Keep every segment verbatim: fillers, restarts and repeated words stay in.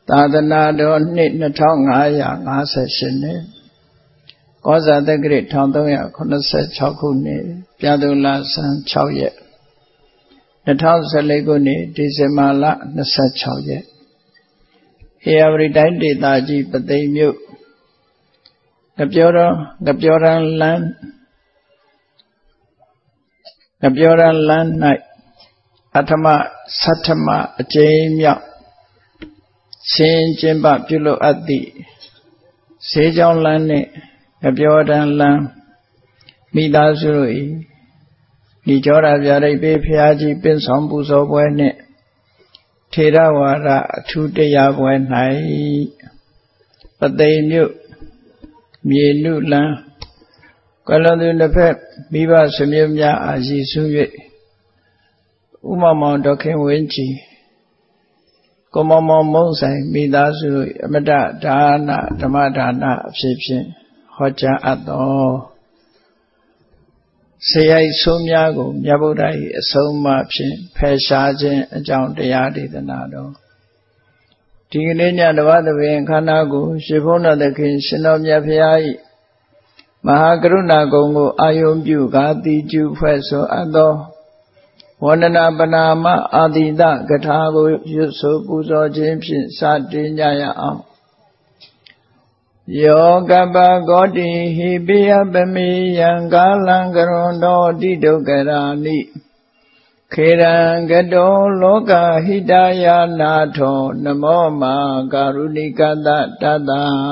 သာသနာတော်နှစ်နှစ်ထောင်ငါးရာငါးဆယ်ရှစ်နှစ်ကောဇာတက္ကရာတစ်ထောင်သုံးရာခုနှစ်ဆယ်ခြောက်ခုနှစ်ပြာသူလဆန်းခြောက်ရက်နှစ်ထောင်ဆယ်လေးခုနှစ်ဒီဇင်ဘာလနှစ်ဆယ်ခြောက်ရက်ဧရာဝတီတိုင်းဒေသကြီးပသိမ်မြို့ငပြောတော်ငပြောရန်လန်းငပြောရန်လန်း၌အထမဆဋ္ဌမအကျဉ်းမြောက်ရှင်ကျင်းပပြုလုပ်အပ်သည့်ဈေးကြောင်းလမ်းနှင့်ငပြောတန်လမ်းမိသားစုတို့၏ဒီကြောရာဗျာဒိတ်ပေးဖျားကြီးပင့်ဆောင်ပူဇော်ပွဲနှင့်ထေရဝါဒအထူးတရားပွဲ၌ပသိမ်မြို့မြေနုလန်းကွယ်လွန်သူတစ်ဖက်မိဘဆွေမျိုးများအားရည်စူး၍ဥမမောင်ဒေါခင်ဝင်းကြီးကိုမောင်မောင်မုံဆိုင်မိသားစုတို့အမတဒါနဓမ္မဒါနအဖြစ်ဖြင့်ဟောကြားအပ်သောဆေးရိုက်ဆိုးများကိုမြတ်ဗုဒ္ဓ၏အဆုံးအမဖြင့်ဖယ်ရှားခြင်းအကြောင်းတရားဒေသနာတော်ဒီကနေ့ညတပတ်သဘင်ခန္ဓာကိုရှင်ဘုန်းတော်သခင်ရှင်တော်မြတ်ဖရာ၏မဟာကရုဏာကုံကိုအာယုံပြုကာတိကျုဖွဲ့ဆိုအပ်သောဝန္ဒနာပနာမအာတိတကထာကိုရွတ်ဆိုပူဇော်ခြင်းဖြင့်စတင်ကြရအောင်ယောကပ္ပဂောတိဟိပိယပမေယံကာလံကရွန်တော်တိဒုက္ခရာနိခေရံကတောလောကဟိတယာနာထောနမောမာကာရုဏိကတတတ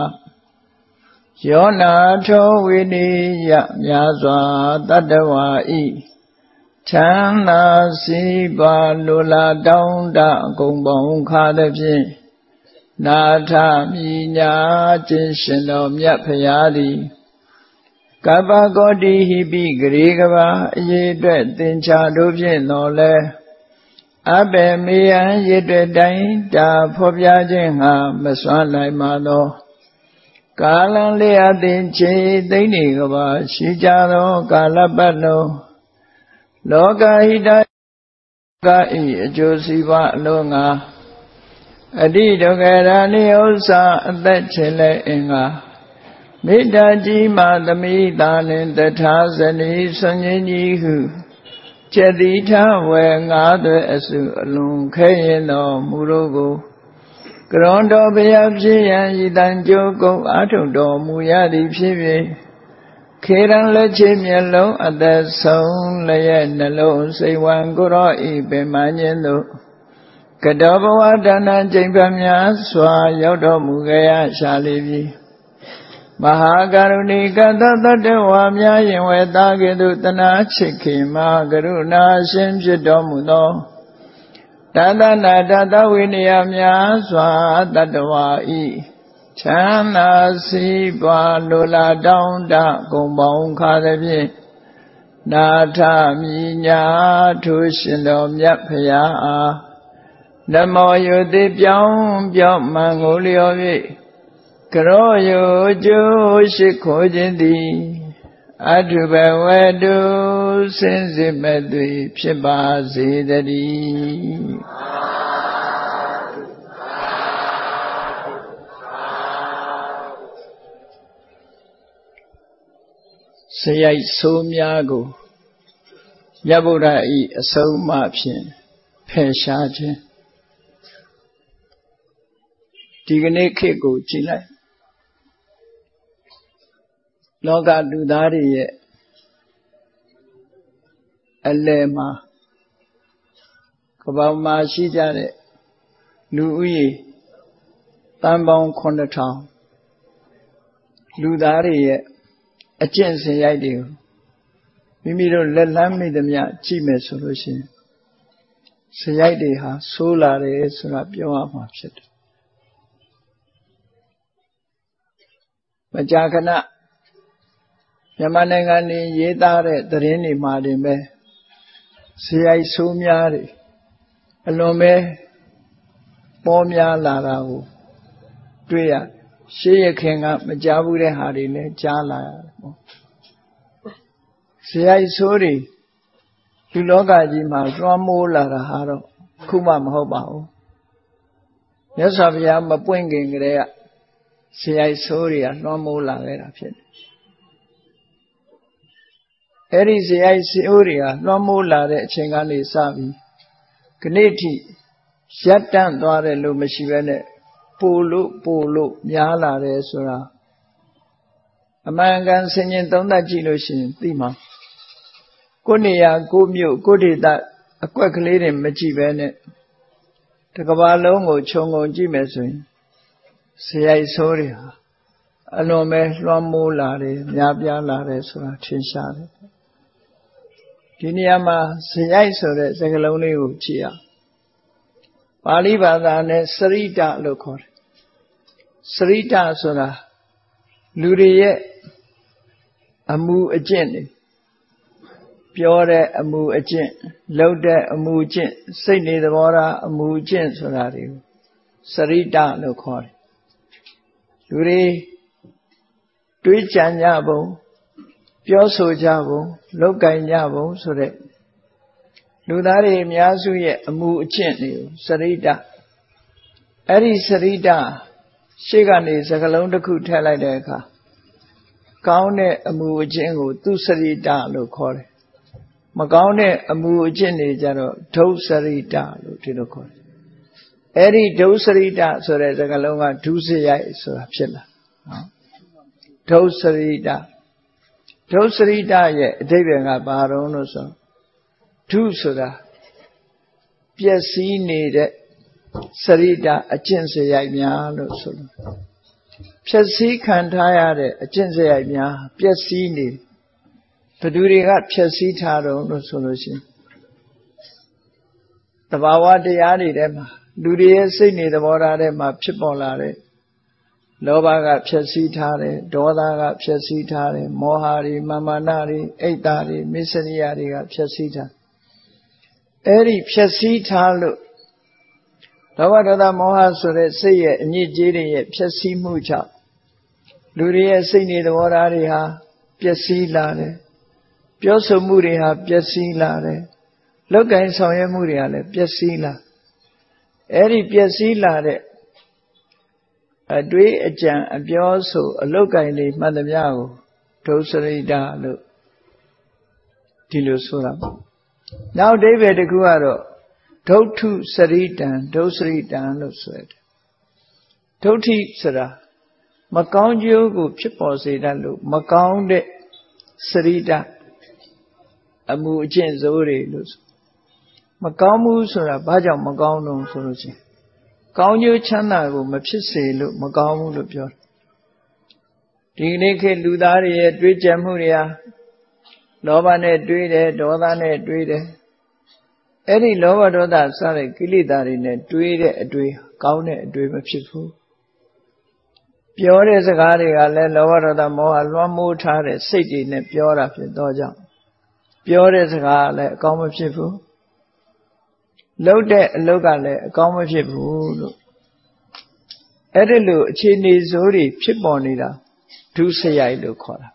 ယောနာထောဝိနိယမြာစွာတတ္တဝါဤချမ်းသာစီးပွားလိုလားတောင်းတအကုန်ပေါင်းခါသည်ဖြင့်နာထမြညာခြင်းရှင်တော်မြတ်ဖရာသည်ကပ္ပဂောတိဟိပိဂရေကဘာအရေးအတွက်သင်္ချာတို့ဖြင့်တော်လဲအဘေမေယံရေအတွက်တိုင်းတာဖော်ပြခြင်းဟာမစွမ်းနိုင်ပါသောကာလံလေးအသင်ချေသိမ့်နေကဘာရှိကြသောကာလပတ်လုံးလောကဟိတကဤအကျိုးစီးပွားအလုံးငါအတိဒုက္ခရာနိဥ္စာအသက်ချင်လဲအင်္ဂါမေတ္တာကြီးမှသမိတာနှင့်တထာဇနီဆွန်ကြီးကြီးဟုကျက်တိထဝဲငါးသွဲအစုအလွန်ခဲရင်တော်မူတို့ကိုကရွန်တော်ဘုရားဖြစ်ရန်ဤတန်ကြိုးကုပ်အားထုတ်တော်မူရသည်ဖြစ်၍ခေရန်လက်ချေမျက်လုံးအသက်ဆုံးလျက်နှလုံးစိတ်ဝံကိုရောဤပင်မခြင်းသို့ကတောဘဝဒါနကျိန်ပများစွာရောက်တော်မူခဲ့ရရှာလိပြီမဟာကရုဏီကတတတ္တဝါများယင်ဝေသားကဲ့သို့တနာချစ်ခင်မှာကရုဏာရှင်ဖြစ်တော်မူသောတသနာတတဝိနည်းများစွာတတ္တဝါဤချမ်းသာစီးပွားလိုလားတောင်းတကုံပေါင်းခါသည်ဖြင့်နာထမြညာထိုရှင်တော်မြတ်ဖရာအားနမောယုတိပြောင်းပြောင်းမှန်ကိုလျော်၍ကရောယုကျိုးရှိခိုးခြင်းသည်အထုဘဝတုစင်စစ်မဲ့သွေဖြစ်ပါစေတည်းစရိုက်ဆိုးများကိုမြတ်ဗုဒ္ဓ၏အဆုံးအမဖြင့်ဖယ်ရှားခြင်းဒီကနေ့ခေတ်ကိုကြည့်လိုက်လောကလူသားတွေရဲ့အလယ်မှာကမ္ဘာမှာရှိကြတဲ့လူဦးရေတန်ပေါင်းခုနှစ်ထောင်လူသားတွေရဲ့အကျင့်စင်ရိုက်တွေကိုမိမိတို့လက်လန်းမိသမျှကြည့်မယ်ဆိုလို့ရှိရင်စရိုက်တွေဟာဆိုးလာတယ်ဆိုတာပြောရမှာဖြစ်တယ်မကြာခဏမြန်မာနိုင်ငံနေရေးသားတဲ့သတင်းတွေမှာတင်ပဲစရိုက်ဆိုးများတွေအလွန်ပဲပေါ်များလာတာကိုတွေ့ရရှေးရခင်ကမကြားဘူးတဲ့ဟာတွေလည်းကြားလာရတယ်ပေါ့စရိုက်ဆိုးတွေလူလောကကြီးမှာလွှမ်းမိုးလာတာဟာတော့ခုမှမဟုတ်ပါဘူးမြတ်စွာဘုရားမပွင့်ခင်ကတည်းကဇေယိုက်ဆိုးတွေကလွှမ်းမိုးလာခဲ့တာဖြစ်တယ်အဲ့ဒီဇေယိုက်ဆိုးတွေကလွှမ်းမိုးလာတဲ့အချိန်ကနေစပြီးခဏိထိရပ်တန့်သွားတယ်လို့မရှိဘဲနဲ့ပိုလို့ပိုလို့များလာတယ်ဆိုတာအမှန်ကန်ဆင်ញင်သုံးသပ်ကြည့်လို့ရှိရင်သိမှာကိုယ်နေရာကိုယ်မြို့ကိုယ်ဒေသအကွက်ကလေးတွေမကြည့်ဘဲနဲ့တကဘာလုံးကိုခြုံငုံကြည့်မယ်ဆိုရင်ဇေယိုက်ဆိုးတွေဟာအလွန်ပဲလွှမ်းမိုးလာတယ်များပြားလာတယ်ဆိုတာထင်ရှားတယ်ဒီနေရာမှာဇေယိုက်ဆိုတဲ့စကားလုံးလေးကိုကြည့်ရပါဠိဘာသာနဲ့စရိတလို့ခေါ်တယ်စရိတဆိုတာလူတွေရဲ့အမှုအကျင့်တွေပြောတဲ့အမှုအကျင့်လုပ်တဲ့အမှုအကျင့်စိတ်နေသဘောထားအမှုအကျင့်ဆိုတာတွေကိုစရိတလို့ခေါ်တယ်လူတွေတွေးကြံကြပုံပြောဆိုကြပုံလုပ်ကင်ကြပုံဆိုတဲ့လူသားတွေအများစုရဲ့အမှုအကျင့်တွေကိုစရိတအဲ့ဒီစရိတရှေ့ကနေစကားလုံးတစ်ခုထည့်လိုက်တဲ့အခါကောင်းတဲ့အမှုအကျင့်ကိုသူစရိတလို့ခေါ်တယ်မကောင်းတဲ့အမှုအကျင့်တွေကြတော့ဒုစရိတလို့ဒီလိုခေါ်တယ်အဲ့ဒီဒုစရိတဆိုတဲ့စကားလုံးကဒုစရိုက်ဆိုတာဖြစ်လာနော်ဒုစရိတဒုစရိတရဲ့အဓိပ္ပာယ်ကဘာတုံးလို့ဆိုဒုဆိုတာပျက်စီးနေတဲ့စရိတအကျင့်စရိုက်များလို့ဆိုလို့ပျက်စီးခံထားရတဲ့အကျင့်စရိုက်များပျက်စီးနေဘယ်သူတွေကပျက်စီးထားတော့လို့ဆိုလို့ရှိရင်တဘာဝတရားတွေထဲမှာလူတွေရဲ့စိတ်နေသဘောထားထဲမှာဖြစ်ပေါ်လာတဲ့လောဘကဖျက်ဆီးထားတယ်ဒေါသကဖျက်ဆီးထားတယ်မောဟတွေမာမာနတွေအိတ်တာတွေမစ္စရိယတွေကဖျက်ဆီးထားအဲ့ဒီဖျက်ဆီးထားလို့လောဘဒေါသမောဟဆိုတဲ့စိတ်ရဲ့အညစ်အကြေးတွေရဲ့ဖျက်ဆီးမှုကြောင့်လူတွေရဲ့စိတ်နေသဘောထားတွေဟာပျက်စီးလာတယ်ပြောဆိုမှုတွေဟာပျက်စီးလာတယ်လုပ်ကိုင်ဆောင်ရွက်မှုတွေဟာလည်းပျက်စီးလာအဲ့ဒီပျက်စီးလာတဲ့အတွေးအကြံအပြောဆိုအလုပ်ကိုင်တွေမှန်သမျှကိုဒုစရိတလို့ဒီလိုဆိုတာပေါ့နောက်အဓိပ္ပာယ်တစ်ခုကတော့ဒုဋ္ဌုစရိတံဒုစရိတံလို့ဆိုရတယ်ဒုဋ္ဌိဆိုတာမကောင်းကျိုးကိုဖြစ်ပေါ်စေတတ်လို့မကောင်းတဲ့စရိတအမှုအကျင့်စိုးတွေလို့မကောင်းဘူးဆိုတာဘာကြောင့်မကောင်းတော့ဆိုလို့ချင်းကောင်းကျိုးချမ်းသာကိုမဖြစ်စေလို့မကောင်းဘူးလို့ပြောတယ်ဒီနေ့ခေတ်လူသားတွေရဲ့တွေးကြံမှုတွေဟာလောဘနဲ့တွေးတယ်ဒေါသနဲ့တွေးတယ်အဲ့ဒီလောဘဒေါသစတဲ့ကိလေသာတွေနဲ့တွေးတဲ့အတွေးကောင်းတဲ့အတွေးမဖြစ်ဘူးပြောတဲ့စကားတွေကလည်းလောဘဒေါသမောဟလွှမ်းမိုးထားတဲ့စိတ်တွေနဲ့ပြောတာဖြစ်တော့ကြောင့်ပြောတဲ့စကားလည်းအကောင်းမဖြစ်ဘူးလုပ်တဲ့အလုပ်ကလည်းအကောင်းမဖြစ်ဘူးလို့အဲ့ဒီလိုအခြေအနေဆိုးတွေဖြစ်ပေါ်နေတာဒုစရိုက်လို့ခေါ်တာ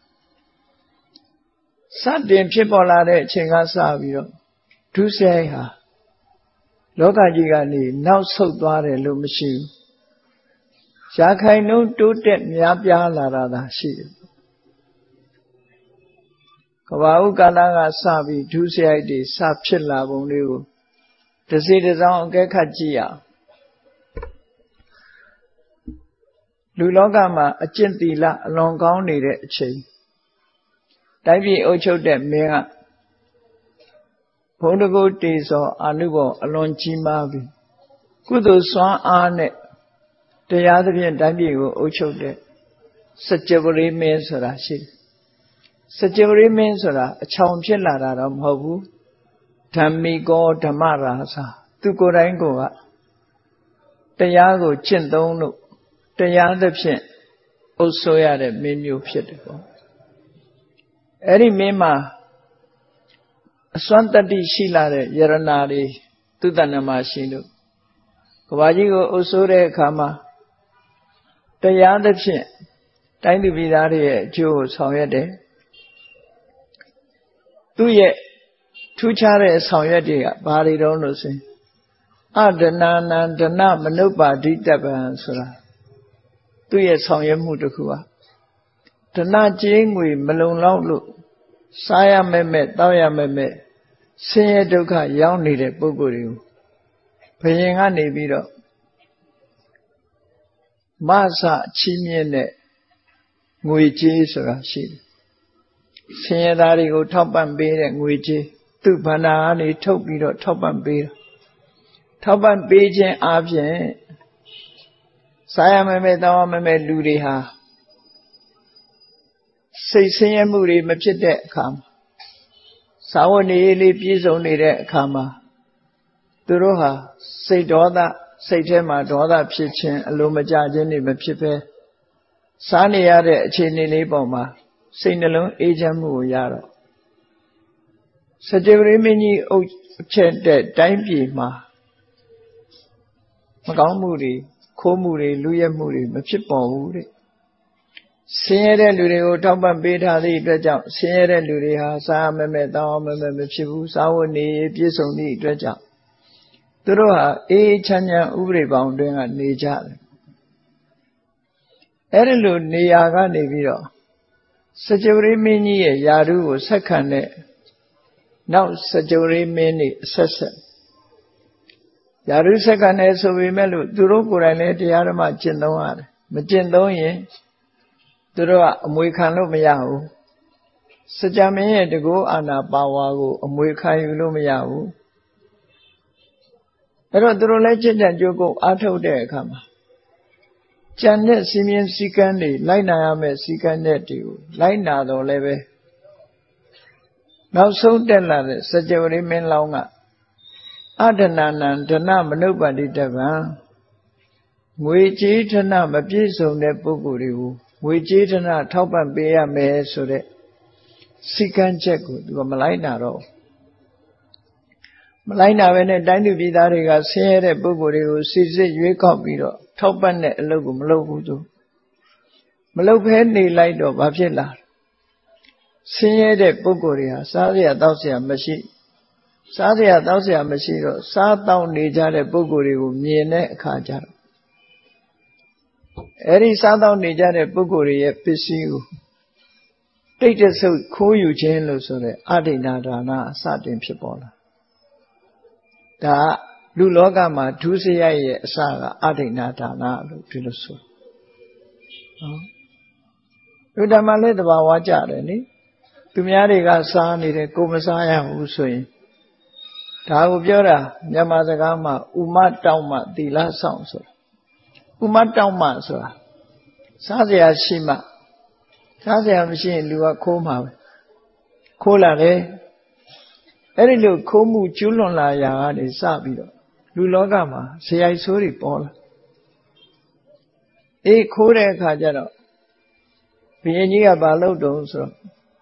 စတင်ဖြစ်ပေါ်လာတဲ့အချိန်ကစပြီးတော့ဒုစရိုက်ဟာလောကကြီးကနေနောက်ဆုတ်သွားတယ်လို့မရှိဘူးရာခိုင်နှုန်းတိုးတက်များပြားလာတာသာရှိတယ်ကဘာဥကာလကစပြီးဒုစရိုက်တွေစဖြစ်လာပုံလေးကိုတစ်စီတစ်စောင်းအကဲခတ်ကြည့်ရအောင်လူလောကမှာအကျင့်သီလအလွန်ကောင်းနေတဲ့အချိန်တိုင်းပြည်အုပ်ချုပ်တဲ့မင်းကဘုံတကုတ်တေဇောအာနုဘောအလွန်ကြီးမားပြီးကုသိုလ်စွမ်းအားနဲ့တရားသဖြင့်တိုင်းပြည်ကိုအုပ်ချုပ်တဲ့စัจ java မင်းဆိုတာရှိတယ်စัจ java မင်းဆိုတာအချောင်ဖြစ်လာတာတော့မဟုတ်ဘူးဓမ္မိကောဓမ္မရာစာသူကိုယ်တိုင်ကိုကတရားကိုကျင့်သုံးလို့တရားသဖြင့်အုပ်ဆိုးရတဲ့မင်းမျိုးဖြစ်တယ်ပေါ့အဲ့ဒီမင်းမှာအစွမ်းတတ္တိရှိလာတဲ့ယရနာတွေသူတဏ္ဍမှာရှိလို့ကဘာကြီးကိုအုပ်ဆိုးတဲ့အခါမှာတရားသဖြင့်တိုင်းသူပြည်သားတွေရဲ့အကျိုးကိုဆောင်ရွက်တယ်သူ့ရဲ့ထူးခြားတဲ့ဆောင်ရွက်တွေကဘာတွေတုံးလို့ဆိုရင်အဒနာနံဒနမနုပါတိတပံဆိုတာသူ့ရဲ့ဆောင်ရွက်မှုတစ်ခုပါဒနကြေးငွေမလုံလောက်လို့စားရမဲ့မဲ့တောက်ရမဲ့မဲ့ဆင်းရဲဒုက္ခရောက်နေတဲ့ပုဂ္ဂိုလ်တွေကိုဘယင်ကနေပြီးတော့မဆချီးမြှင့်တဲ့ငွေကြေးဆိုတာရှိတယ်ဆင်းရဲသားတွေကိုထောက်ပံ့ပေးတဲ့ငွေကြေးသူ့ဘန္နာကနေထုတ်ပြီးတော့ထောက်ပံ့ပေးတာထောက်ပံ့ပေးခြင်းအပြင်စားရမဲ့မဲ့တောက်ရမဲ့မဲ့လူတွေဟာစိတ်ဆင်းရဲမှုတွေမဖြစ်တဲ့အခါမှာစာဝတ်နေရေးလေးပြည့်စုံနေတဲ့အခါမှာသူတို့ဟာစိတ်ဒေါသစိတ်ထဲမှာဒေါသဖြစ်ခြင်းအလိုမကျခြင်းတွေမဖြစ်ဘဲစားနေရတဲ့အခြေအနေလေးပေါ်မှာစိတ်နှလုံးအေးချမ်းမှုကိုရတော့စကြဝဠာမင်းကြီးအုပ်ချက်တဲ့တိုင်းပြည်မှာမကောင်းမှုတွေခိုးမှုတွေလူရဲမှုတွေမဖြစ်ပေါ်ဘူးတဲ့ဆင်းရဲတဲ့လူတွေကိုထောက်ပံ့ပေးထားသည့်အတွက်ကြောင့်ဆင်းရဲတဲ့လူတွေဟာစားမမဲ့တောင်းမမဲ့မဖြစ်ဘူးစားဝတ်နေပြည့်စုံသည့်အတွက်ကြောင့်သူတို့ဟာအေးချမ်းချမ်းဥပဒေပေါင်းတွင်ကနေကြတယ်အဲ့ဒီလိုနေရာကနေပြီးတော့စကြဝဠာမင်းကြီးရဲ့ယာရုကိုဆက်ခံတဲ့နောက်စကြဝဠာမင်းတွေအဆက်ဆက်ယာရုဆက်ခံတယ်ဆိုပေမဲ့လို့သူတို့ကိုယ်တိုင်လည်းတရားဓမ္မကျင့်သုံးရတယ်မကျင့်သုံးရင်သူတို့ကအမွေခံလို့မရဘူးစကြမင်းရဲ့တကောအာနာပါဝါကိုအမွေခံယူလို့မရဘူးအဲ့တော့သူတို့လည်းจิตတန်ကြိုးကိုအားထုတ်တဲ့အခါမှာကြံတဲ့စီမင်းစည်းကမ်းတွေလိုက်နာရမယ့်စည်းကမ်းတွေကိုလိုက်နာတော့လည်းပဲနောက်ဆုံးတက်လာတဲ့စကြဝဠာမင်းလောင်းကအဒနာနံဒနမနုပါတိတပံငွေကြေးဓနမပြည့်စုံတဲ့ပုဂ္ဂိုလ်တွေကိုငွေကြေးဓနထောက်ပံ့ပေးရမယ်ဆိုတဲ့စည်းကမ်းချက်ကိုသူကမလိုက်နာတော့မလိုက်နာပဲနဲ့တိုင်းသူပြည်သားတွေကဆင်းရဲတဲ့ပုဂ္ဂိုလ်တွေကိုစစ်စစ်ရွေးကောက်ပြီးတော့ထောက်ပံ့တဲ့အလုပ်ကိုမလုပ်ဘူးသူမလုပ်ဘဲနေလိုက်တော့ဘာဖြစ်လာဆင်းရဲတဲ့ပုဂ္ဂိုလ်တွေဟာစားစရာတောက်စရာမရှိစားစရာတောက်စရာမရှိတော့စားတောက်နေကြတဲ့ပုဂ္ဂိုလ်တွေကိုမြင်တဲ့အခါကျတော့အဲ့ဒီစားတောက်နေကြတဲ့ပုဂ္ဂိုလ်တွေရဲ့ပစ္စည်းကိုတိတ်တဆုပ်ခိုးယူခြင်းလို့ဆိုတဲ့အဋိဏဒါနအစတင်ဖြစ်ပေါ်လာဒါလူလောကမှာဒုစရိုက်ရဲ့အစကအဋိဏဒါနလို့ဒီလိုဆိုနော်လူဓမ္မလည်းတဘာဝကြတယ်နိသူများတွေကစားနေတယ်ကိုမစားရဘူးဆိုရင်ဒါကိုပြောတာမြန်မာစကားမှာဥမတောက်မှသီလဆောင်ဆိုတာဥမတောက်မှဆိုတာစားစရာရှိမှစားစရာမရှိရင်လူကခိုးမှာပဲခိုးလာတယ်အဲ့ဒီလိုခိုးမှုကျူးလွန်လာရာကနေစပြီးတော့လူလောကမှာဇယိုက်ဆိုးတွေပေါ်လာအေးခိုးတဲ့အခါကျတော့ဘုရင်ကြီးကဘာလုပ်တုံးဆိုတော့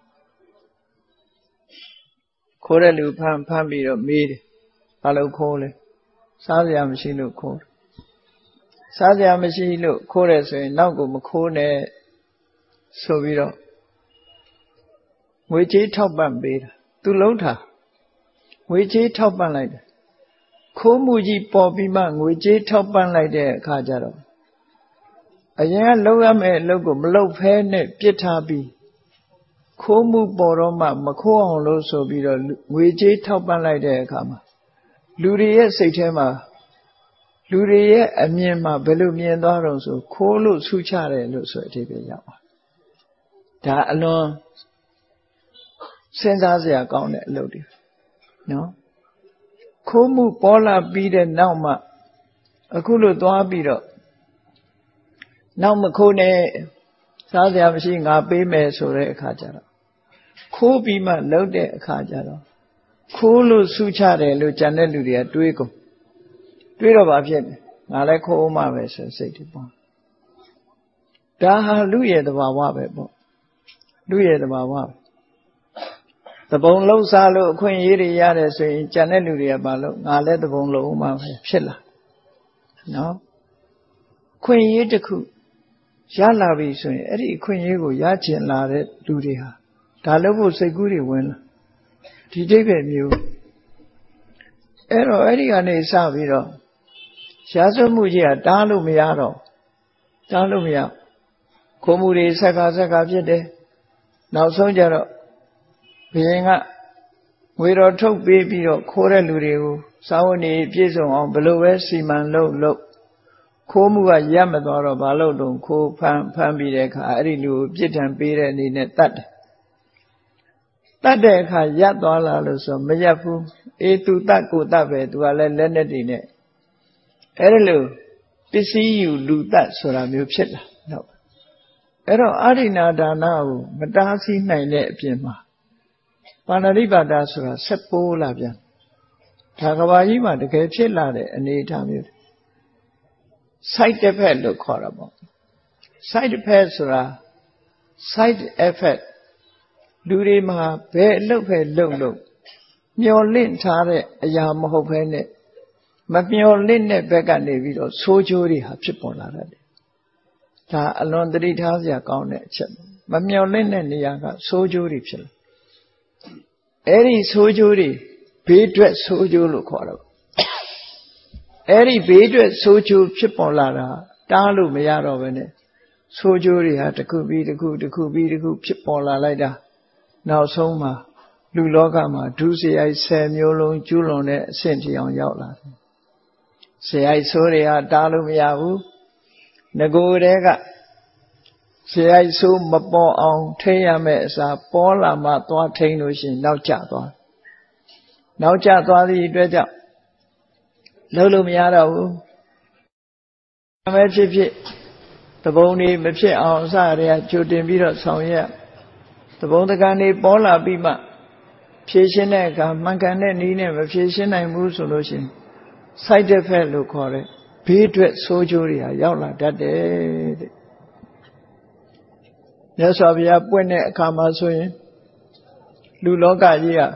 ခိုးတဲ့လူဖမ်းဖမ်းပြီးတော့မေးတယ်ဘာလို့ခိုးလဲစားစရာမရှိလို့ခိုးတယ်စားစရာမရှိလို့ခိုးတယ်ဆိုရင်နောက်ကိုမခိုးနဲ့ဆိုပြီးတော့ငွေကြေးထောက်ပံ့ပေးတာသူလုံးထားငွေကြေးထောက်ပံ့လိုက်တယ်ခိုးမှုကြီးပေါ်ပြီးမှငွေကြေးထောက်ပံ့လိုက်တဲ့အခါကျတော့အရင်ကလုပ်ရမယ့်အလုပ်ကိုမလုပ်ဖဲနဲ့ပြစ်ထားပြီးခိုးမှုပေါ်တော့မှမခိုးအောင်လို့ဆိုပြီးတော့ငွေကြေးထောက်ပံ့လိုက်တဲ့အခါမှာလူတွေရဲ့စိတ်ထဲမှာလူတွေရဲ့အမြင်မှာဘယ်လိုမြင်သွားတော့ဆိုခိုးလို့ဆုချတယ်လို့ဆိုအဓိပ္ပာယ်ရောက်ပါဒါအလွန်စဉ်းစားစရာကောင်းတဲ့အလုပ်တွေနော်ခိုးမှုပေါ်လာပြီးတဲ့နောက်မှအခုလို့သွားပြီးတော့နောက်မခိုးနဲ့စားစရာမရှိငါပေးမယ်ဆိုတဲ့အခါကျတော့ခိုးပြီးမှလုပ်တဲ့အခါကျတော့ခိုးလို့ဆုချတယ်လို့ကြံတဲ့လူတွေကတွေးကုန်တွေးတော့ဘာဖြစ်လဲငါလည်းခိုးမှပဲဆိုစိတ်တွေပေါ့ဒါဟာလူရဲ့သဘာဝပဲပေါ့လူရဲ့သဘာဝသဘုံလုံးစားလို့အခွင့်အရေးတွေရတယ်ဆိုရင်ကြံတဲ့လူတွေကဘာလို့ငါလည်းသဘုံလုံးမှပဲဖြစ်လာနော်ခွင့်ရေးတစ်ခုရလာပြီဆိုရင်အဲ့ဒီအခွင့်အရေးကိုရချင်လာတဲ့လူတွေဟာဒါလို့ဖို့စိတ်ကူးတွေဝင်လာဒီအိဗယ်မျိုးအဲ့တော့အဲ့ဒီကနေစပြီးတော့ရှားစွမှုကြီးကတားလို့မရတော့တားလို့မရခိုးမှုတွေဆက်ခါဆက်ခါဖြစ်တယ်နောက်ဆုံးကြတော့ဘုရင်ကငွေတော်ထုတ်ပေးပြီးတော့ခိုးတဲ့လူတွေကိုစာဝတ်နေပြည့်စုံအောင်ဘယ်လိုပဲစီမံလုပ်လုပ်ခိုးမှုကရပ်မသွားတော့ဘာလို့တုံခိုးဖမ်းဖမ်းပြီးတဲ့အခါအဲ့ဒီလူကိုပြစ်ဒဏ်ပေးတဲ့အနေနဲ့တတ်တယ်တတ်တဲ့အခါရပ်သွားလာလို့ဆိုမရပ်ဘူးအေးသူတတ်ကိုတတ်ပဲသူကလည်းလက်နဲ့တည်နဲ့အဲ့ဒါလို့ပစ္စည်းယူလူတတ်ဆိုတာမျိုးဖြစ်လာတော့အဲ့တော့အာရိဏဒါနကိုမတားဆီးနိုင်တဲ့အပြင်မှာပါဏာတိပါဒဆိုတာဆက်ပိုးလာပြန်ဒါကဘာကြီးမှာတကယ်ဖြစ်လာတဲ့အနေအထားမျိုး side effect လို့ခေါ်တာပေါ့ side effect ဆိုတာ side effect လူတွေမှာဘယ်အလုပ်ပဲလုပ်လို့မျောလင့်ထားတဲ့အရာမဟုတ်ဘဲနဲ့မမျောလင့်တဲ့ဘက်ကနေပြီးတော့ဆိုးကျိုးတွေဟာဖြစ်ပေါ်လာတယ်ဒါအလွန်သတိထားစရာကောင်းတဲ့အချက်မမျောလင့်တဲ့နေရာကဆိုးကျိုးတွေဖြစ်လာအဲ့ဒီဆိုးကျိုးတွေဘေးအတွက်ဆိုးကျိုးလို့ခေါ်တော့အဲ့ဒီဘေးအတွက်ဆိုးကျိုးဖြစ်ပေါ်လာတာတားလို့မရတော့ဘဲနဲ့ဆိုးကျိုးတွေဟာတစ်ခုပြီးတစ်ခုတစ်ခုပြီးတစ်ခုဖြစ်ပေါ်လာလိုက်တာနောက်ဆုံးမှာလူလောကမှာဒုစရိုက်ဆယ်မျိုးလုံးကျူးလွန်တဲ့အဆင့်ထိအောင်ရောက်လာတယ်စရိုက်ဆိုးတွေဟာတားလို့မရဘူးငကိုယ်တည်းကစရိုက်ဆိုးမပေါ်အောင်ထိရမယ့်အစားပေါ်လာမှသွားထိလို့ရှိရင်နောက်ကျသွားနောက်ကျသွားသည့်အတွက်ကြောင့်လုံးလို့မရတော့ဘူးအမဲဖြစ်ဖြစ်သဘုံတွေမဖြစ်အောင်အစရတဲ့ကြိုတင်ပြီးတော့ဆောင်ရွက်သဘုံတကန်တွေပေါ်လာပြီးမှဖြည့်ရှင်းတဲ့အခါမှန်ကန်တဲ့နည်းနဲ့မဖြည့်ရှင်းနိုင်ဘူးဆိုလို့ရှိရင် side effect လို့ခေါ်တဲ့ဘေးအတွက်ဆိုးကျိုးတွေဟာရောက်လာတတ်တယ်တဲ့မြတ်စွာဘုရားပွင့်တဲ့အခါမှာဆိုရင်လူလောကကြီးက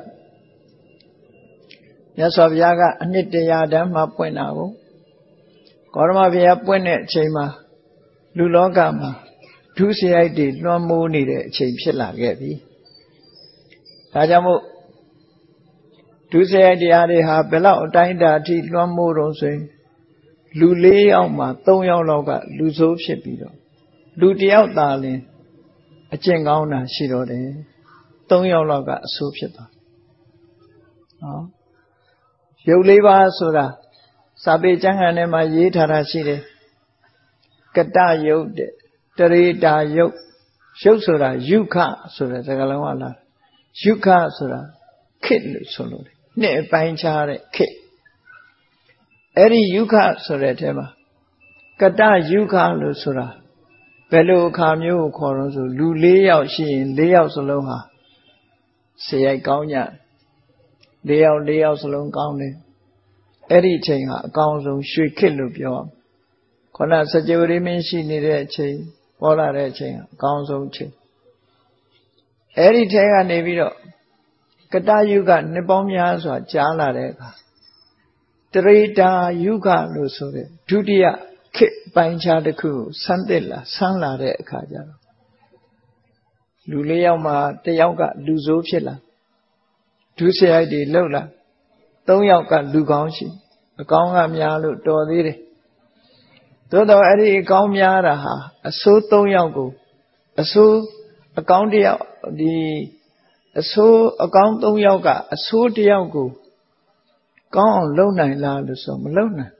မြတ်စွာဘုရားကအနှစ်တရာတန်းမှပွင့်တာကိုဂေါရမဘုရားပွင့်တဲ့အချိန်မှာလူလောကမှာဒုစရိုက်တွေလွှမ်းမိုးနေတဲ့အချိန်ဖြစ်လာခဲ့ပြီဒါကြောင့်မို့ဒုစရိုက်တရားတွေဟာဘယ်လောက်အတိုင်းအတာအထိလွှမ်းမိုးတော့ဆိုရင်လူလေးယောက်မှာသုံးယောက်လောက်ကလူဆိုးဖြစ်ပြီးတော့လူတစ်ယောက်သာလင်အကျင့်ကောင်းတာရှိတော့တယ်သုံးယောက်လောက်ကအဆိုးဖြစ်သွားနော်ရုပ်လေးပါးဆိုတာစာပေကျမ်းဂန်ထဲမှာရေးထားတာရှိတယ်ကတယုတ်တဲ့တရေတာယုတ်ယုတ်ဆိုတာယုခဆိုတဲ့စကားလုံးကလာယုခဆိုတာခေတ်လို့ဆိုလို့နှစ်အပိုင်းခြားတဲ့ခေတ်အဲ့ဒီယုခဆိုတဲ့အထဲမှာကတယုခလို့ဆိုတာဘယ်လိုအခါမျိုးကိုခေါ်တော့ဆိုလူ၄ယောက်ရှိရင်၄ယောက်စလုံးဟာစရိုက်ကောင်းကြ၄ယောက်၄ယောက်စလုံးကောင်းတယ်အဲ့ဒီအချိန်ဟာအကောင်းဆုံးရွှေခေတ်လို့ပြောအောင်ခေါဏစကြဝဠာမင်းရှိနေတဲ့အချိန်ပေါ်လာတဲ့အချိန်ဟာအကောင်းဆုံးချိန်အဲ့ဒီထဲကနေပြီးတော့ကတယုဂနှစ်ပေါင်းများစွာကြာလာတဲ့အခါတရေတာယုဂလို့ဆိုတဲ့ဒုတိယခေတ်ပိုင်းခြားတစ်ခုကိုဆန်းသစ်လာဆန်းလာတဲ့အခါကျတော့လူလေးယောက်မှာတစ်ယောက်ကလူဆိုးဖြစ်လာဒုစရိုက်တွေလှုပ်လာသုံးယောက်ကလူကောင်းရှိအကောင်းကများလို့တော်သေးတယ်သို့တော့အဲ့ဒီအကောင်းများတာဟာအဆိုးသုံးယောက်ကိုအဆိုးအကောင်းတစ်ယောက်ဒီအဆိုးအကောင်းသုံးယောက်ကအဆိုးတစ်ယောက်ကိုကောင်းအောင်လုပ်နိုင်လားလို့ဆိုမလုပ်နိုင်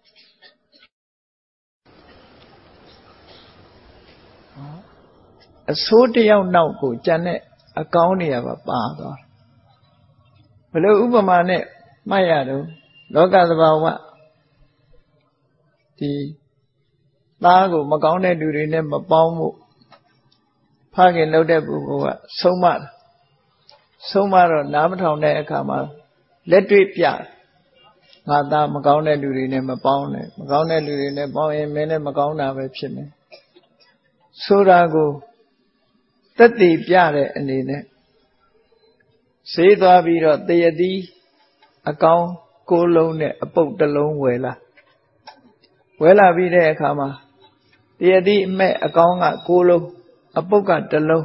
အဆိုးတစ်ယောက်နောက်ကိုကြံတဲ့အကောင်းတွေကပါပါသွားဘယ်လိုဥပမာနဲ့မှတ်ရတော့လောကသဘာဝဒီသားကိုမကောင်းတဲ့လူတွေနဲ့မပေါင်းဖို့ဖခင်လုပ်တဲ့ပုဂ္ဂိုလ်ကဆုံးမတယ်ဆုံးမတော့နားမထောင်တဲ့အခါမှာလက်တွေ့ပြငါသားမကောင်းတဲ့လူတွေနဲ့မပေါင်းနဲ့မကောင်းတဲ့လူတွေနဲ့ပေါင်းရင်မင်းလည်းမကောင်းတာပဲဖြစ်မယ်ဆိုတာကိုသက်သေပြတဲ့အနေနဲ့ဈေးသွားပြီးတော့တရတိအကောင်ကိုးလုံးနဲ့အပုတ်တစ်လုံးဝယ်လာဝယ်လာပြီးတဲ့အခါမှာတရတိအမဲ့အကောင်ကကိုးလုံးအပုတ်ကတစ်လုံး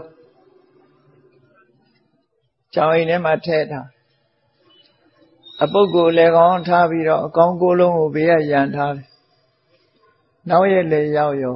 ကြောင်အိမ်ထဲမှာထည့်ထားအပုတ်ကိုလည်းကောင်းထားပြီးတော့အကောင်ကိုးလုံးကိုဘေးကရန်ထားတယ်နောက်ရက်လေရောက်ရော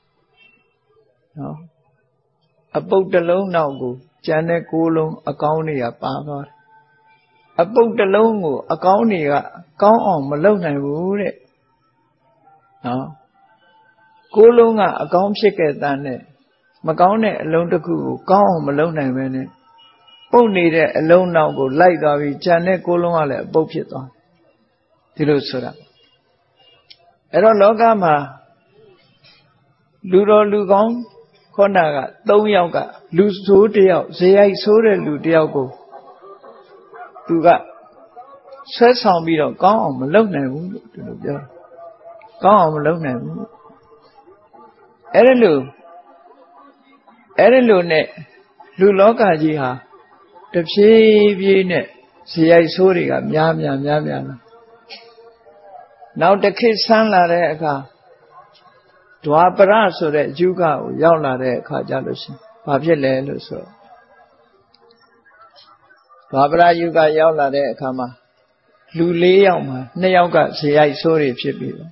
နော်အပုတ်တစ်လုံးနောက်ကိုကျန်တဲ့ကိုးလုံးအကောင်းတွေကပါသွားတယ်အပုတ်တစ်လုံးကိုအကောင်းတွေကကောင်းအောင်မလုပ်နိုင်ဘူးတဲ့နော်ကိုးလုံးကအကောင်းဖြစ်ခဲ့တဲ့နဲ့မကောင်းတဲ့အလုံးတစ်ခုကိုကောင်းအောင်မလုပ်နိုင်ပဲနဲ့ပုတ်နေတဲ့အလုံးနောက်ကိုလိုက်သွားပြီးကျန်တဲ့ကိုးလုံးကလည်းအပုတ်ဖြစ်သွားဒီလိုဆိုတာအဲ့တော့လောကမှာလူတော်လူကောင်းခေါဏကသုံးယောက်ကလူဆိုးတယောက်ဇေယိုက်ဆိုးတဲ့လူတယောက်ကိုသူကဆွဲဆောင်ပြီးတော့ကောင်းအောင်မလုပ်နိုင်ဘူးလို့ဒီလိုပြောကောင်းအောင်မလုပ်နိုင်ဘူးအဲ့ဒါလို့အဲ့ဒါလို့ ਨੇ လူလောကကြီးဟာတဖြည်းဖြည်းနဲ့ဇေယိုက်ဆိုးတွေကများများများများလာနောက်တစ်ခေတ်ဆန်းလာတဲ့အခါဒွါပရဆိုတဲ့ယုဂကိုရောက်လာတဲ့အခါကြလို့ရှိရင်ဘာဖြစ်လဲလို့ဆိုဒွါပရယုဂရောက်လာတဲ့အခါမှာလူလေးယောက်မှာနှစ်ယောက်ကဇေယိုက်ဆိုးတွေဖြစ်ပြီးတော့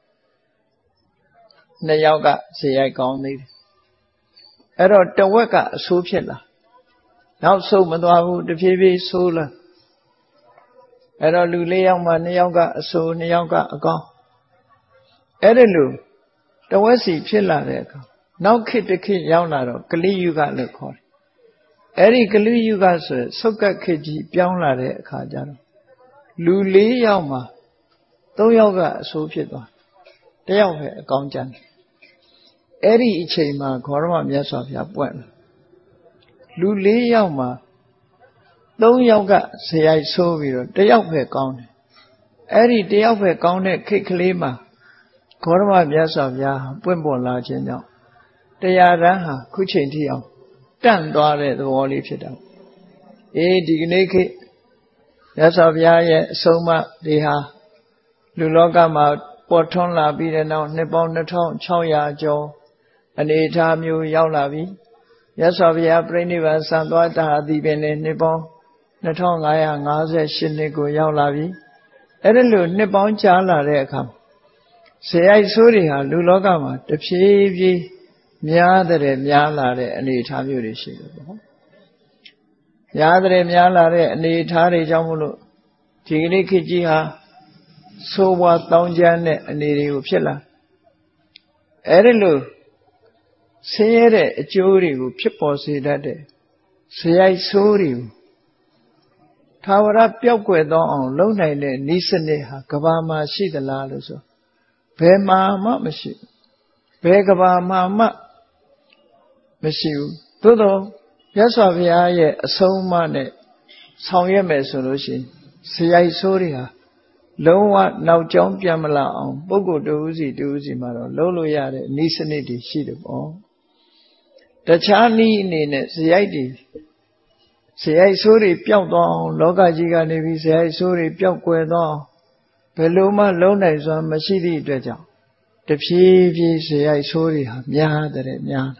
နှစ်ယောက်ကဇေယိုက်ကောင်းသေးတယ်အဲ့တော့တဝက်ကအဆိုးဖြစ်လာနောက်ဆုံးမသွားဘူးတဖြည်းဖြည်းဆိုးလာအဲ့တော့လူလေးယောက်မှာနှစ်ယောက်ကအဆိုးနှစ်ယောက်ကအကောင်းအဲ့ဒါလို့တဝက်စီဖြစ်လာတဲ့အခါနောက်ခေတ်တစ်ခေတ်ရောက်လာတော့ကလိယုဂလို့ခေါ်တယ်အဲ့ဒီကလိယုဂဆိုဆုတ်ကတ်ခေတ်ကြီးပြောင်းလာတဲ့အခါကျတော့လူလေးယောက်မှာသုံးယောက်ကအဆိုးဖြစ်သွားတယောက်ပဲအကောင်းကျန်တယ်အဲ့ဒီအချိန်မှာဂေါရမမြတ်စွာဘုရားပွင့်လာလူလေးယောက်မှာသုံးယောက်ကဇေယိုက်ဆိုးပြီးတော့တယောက်ပဲကောင်းတယ်အဲ့ဒီတယောက်ပဲကောင်းတဲ့ခေတ်ကလေးမှာဂေါရမမြတ်စွာဘုရားပွင့်ပေါ်လာခြင်းကြောင့်တရားရန်ဟာခုချိန်ထိအောင်တန့်သွားတဲ့သဘောလေးဖြစ်တာအေးဒီကနေ့ခေတ်မြတ်စွာဘုရားရဲ့အဆုံးအမတွေဟာလူလောကမှာပေါ်ထွန်းလာပြီးတဲ့နောက်နှစ်ပေါင်းနှစ်ထောင်ခြောက်ရာကျော်အနေအထားမျိုးရောက်လာပြီမြတ်စွာဘုရားပြိဋိဘံစံသွားတာအသည်ပင်လည်းနှစ်ပေါင်းနှစ်ထောင်ငါးရာငါးဆယ်ရှစ်နှစ်ကိုရောက်လာပြီအဲ့ဒါလို့နှစ်ပေါင်းကြာလာတဲ့အခါဇေယိုက်ဆိုးတွေဟာလူလောကမှာတဖြည်းဖြည်းများတဲ့များလာတဲ့အနေအထားမျိုးတွေရှိတယ်ပေါ့များတဲ့များလာတဲ့အနေအထားတွေကြောင့်မို့လို့ဒီကနေ့ခေတ်ကြီးဟာဆိုးဝါးတောင်းကျမ်းတဲ့အနေတွေကိုဖြစ်လာအဲ့ဒါလို့ဆင်းရဲတဲ့အကျိုးတွေကိုဖြစ်ပေါ်စေတတ်တဲ့ဇေယိုက်ဆိုးတွေကိုသာဝရပျောက်ကွယ်သောအောင်လုပ်နိုင်တဲ့နည်းစနစ်ဟာကဘာမှာရှိသလားလို့ဆိုဘယ်မှာမှမရှိဘယ်ကဘာမှာမှမရှိဘူးသို့တော့မြတ်စွာဘုရားရဲ့အဆုံးအမနဲ့ဆောင်ရွက်မယ်ဆိုလို့ရှိရင်ဇေယိုက်ဆိုးတွေဟာလုံးဝနောက်ကျောင်းပြန်မလာအောင်ပုဂ္ဂိုလ်တဦးစီတဦးစီမှာတော့လုံးလို့ရတဲ့နည်းစနစ်တွေရှိတယ်ပေါ့တခြားနည်းအနေနဲ့ဇေယိုက်တွေဇေယိုက်ဆိုးတွေပျောက်သွားအောင်လောကကြီးကနေပြီးဇေယိုက်ဆိုးတွေပျောက်ကွယ်သွားအောင်ဘယ်လိုမှလုံးနိုင်စွာမရှိသည့်အတွက်ကြောင့်တဖြည်းဖြည်းဇေယိုက်ဆိုးတွေဟာများတဲ့များ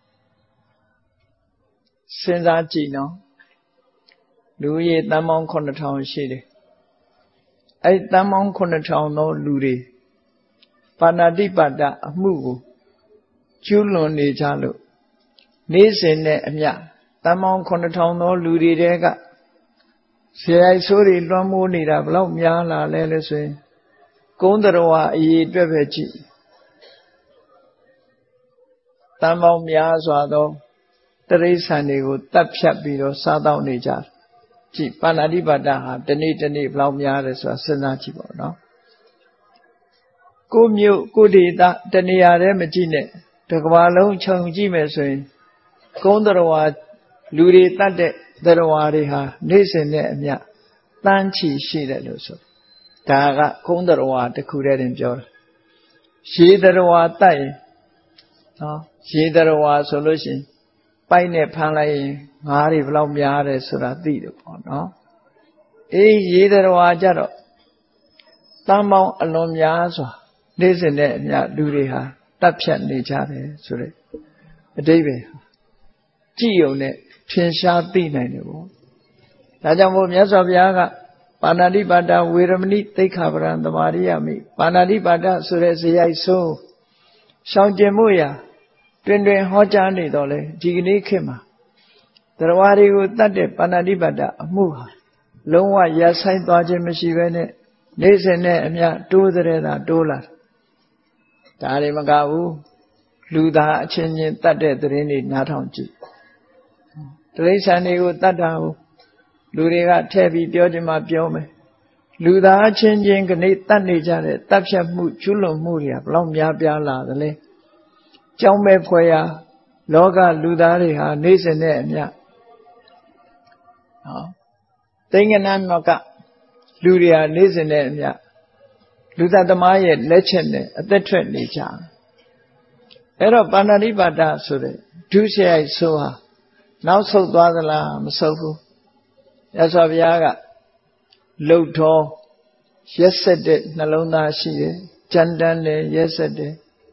စဉ်းစားကြည့်နော်လူကြီးတန်ပေါင်းခုနှစ်ထောင်ရှိတယ်အဲ့တန်ပေါင်းခုနှစ်ထောင်သောလူတွေပါဏာတိပါဒအမှုကိုကျူးလွန်နေကြလို့နေ့စဉ်နဲ့အမျှတန်ပေါင်းခုနှစ်ထောင်သောလူတွေတဲကဇေယိုက်ဆိုးတွေလွှမ်းမိုးနေတာဘလောက်များလာလဲလို့ဆိုရင်ကုန်းတော်ဝါအရေးအတွက်ပဲကြည့်တန်ပေါင်းများစွာသောတရိစ္ဆာန်တွေကိုတတ်ဖြတ်ပြီးတော့စားတော့နေကြကြည့်ပါဏာတိပါဒဟာတနေ့တနေ့ဘလောက်များတယ်ဆိုတာစဉ်းစားကြည့်ပါနော်ကိုမြို့ကိုဒေသတနေရာတည်းမကြည့်နဲ့တကဘာလုံးခြုံကြည့်မယ်ဆိုရင်ကုန်းတော်ဝါလူတွေတတ်တဲ့တော်ဝါတွေဟာနေ့စဉ်နဲ့အမျှတန်းချီရှိတယ်လို့ဆိုဒါကကုန်းတော်ဝါတစ်ခုတည်းတင်ပြောတာရေတော်ဝါတတ်ရင်နော်ရေတော်ဝါဆိုလို့ရှိရင်ပိုက်နဲ့ဖမ်းလိုက်ရင်ငါးတွေဘလောက်များတယ်ဆိုတာသိတယ်ပေါ့နော်အေးရေတော်ဝါကြတော့တန်ပေါင်းအလွန်များစွာနေ့စဉ်နဲ့အမျှလူတွေဟာတတ်ဖြတ်နေကြတယ်ဆိုတဲ့အဓိပ္ပာယ်ကြည့်ုံနဲ့ထင်ရှားသိနိုင်တယ်ပေါ့ဒါကြောင့်မို့မြတ်စွာဘုရားကပါဏာတိပါဒဝေရမဏိသိက္ခာပရံသမာရိယမိပါဏာတိပါဒဆိုတဲ့ဇေယိုက်ဆိုးရှောင်ကျင်မှုရာတွင်တွင်ဟောကြားနေတော့လေဒီကနေ့ခေတ်မှာတရားဝါတွေကိုတတ်တဲ့ပါဏာတိပါဒအမှုဟာလုံးဝရပ်ဆိုင်သွားခြင်းမရှိဘဲနဲ့နေ့စဉ်နဲ့အမျှတိုးတဲ့သာတိုးလာဒါတွေမကဘူးလူသားအချင်းချင်းတတ်တဲ့သတင်းတွေနားထောင်ကြည့်တိရစ္ဆာန်တွေကိုတတ်တာကိုလူတွေကထည့်ပြီးပြောချင်မှပြောမယ်လူသားအချင်းချင်းကနေတတ်နေကြတဲ့တတ်ဖြတ်မှုကျွလွန်မှုတွေကဘလောက်များပြားလာသလဲကြောင်းမဲ့ဖွယ်ရာလောကလူသားတွေဟာနေ့စဉ်နဲ့အမျှဟောသိင်္ဂနနောကလူတွေဟာနေ့စဉ်နဲ့အမျှလူသားသမားရဲ့လက်ချက်နဲ့အသက်ထွက်နေကြအဲ့တော့ပါဏာတိပါဒဆိုတဲ့ဒုစရိုက်ဆိုဟာနောက်ဆုတ်သွားသလားမဆုတ်ဘူးရသော်ဘုရားကလှုပ်တော်ရက်ဆက်တဲ့နှလုံးသားရှိတယ်ကြမ်းတမ်းတယ်ရက်ဆက်တယ်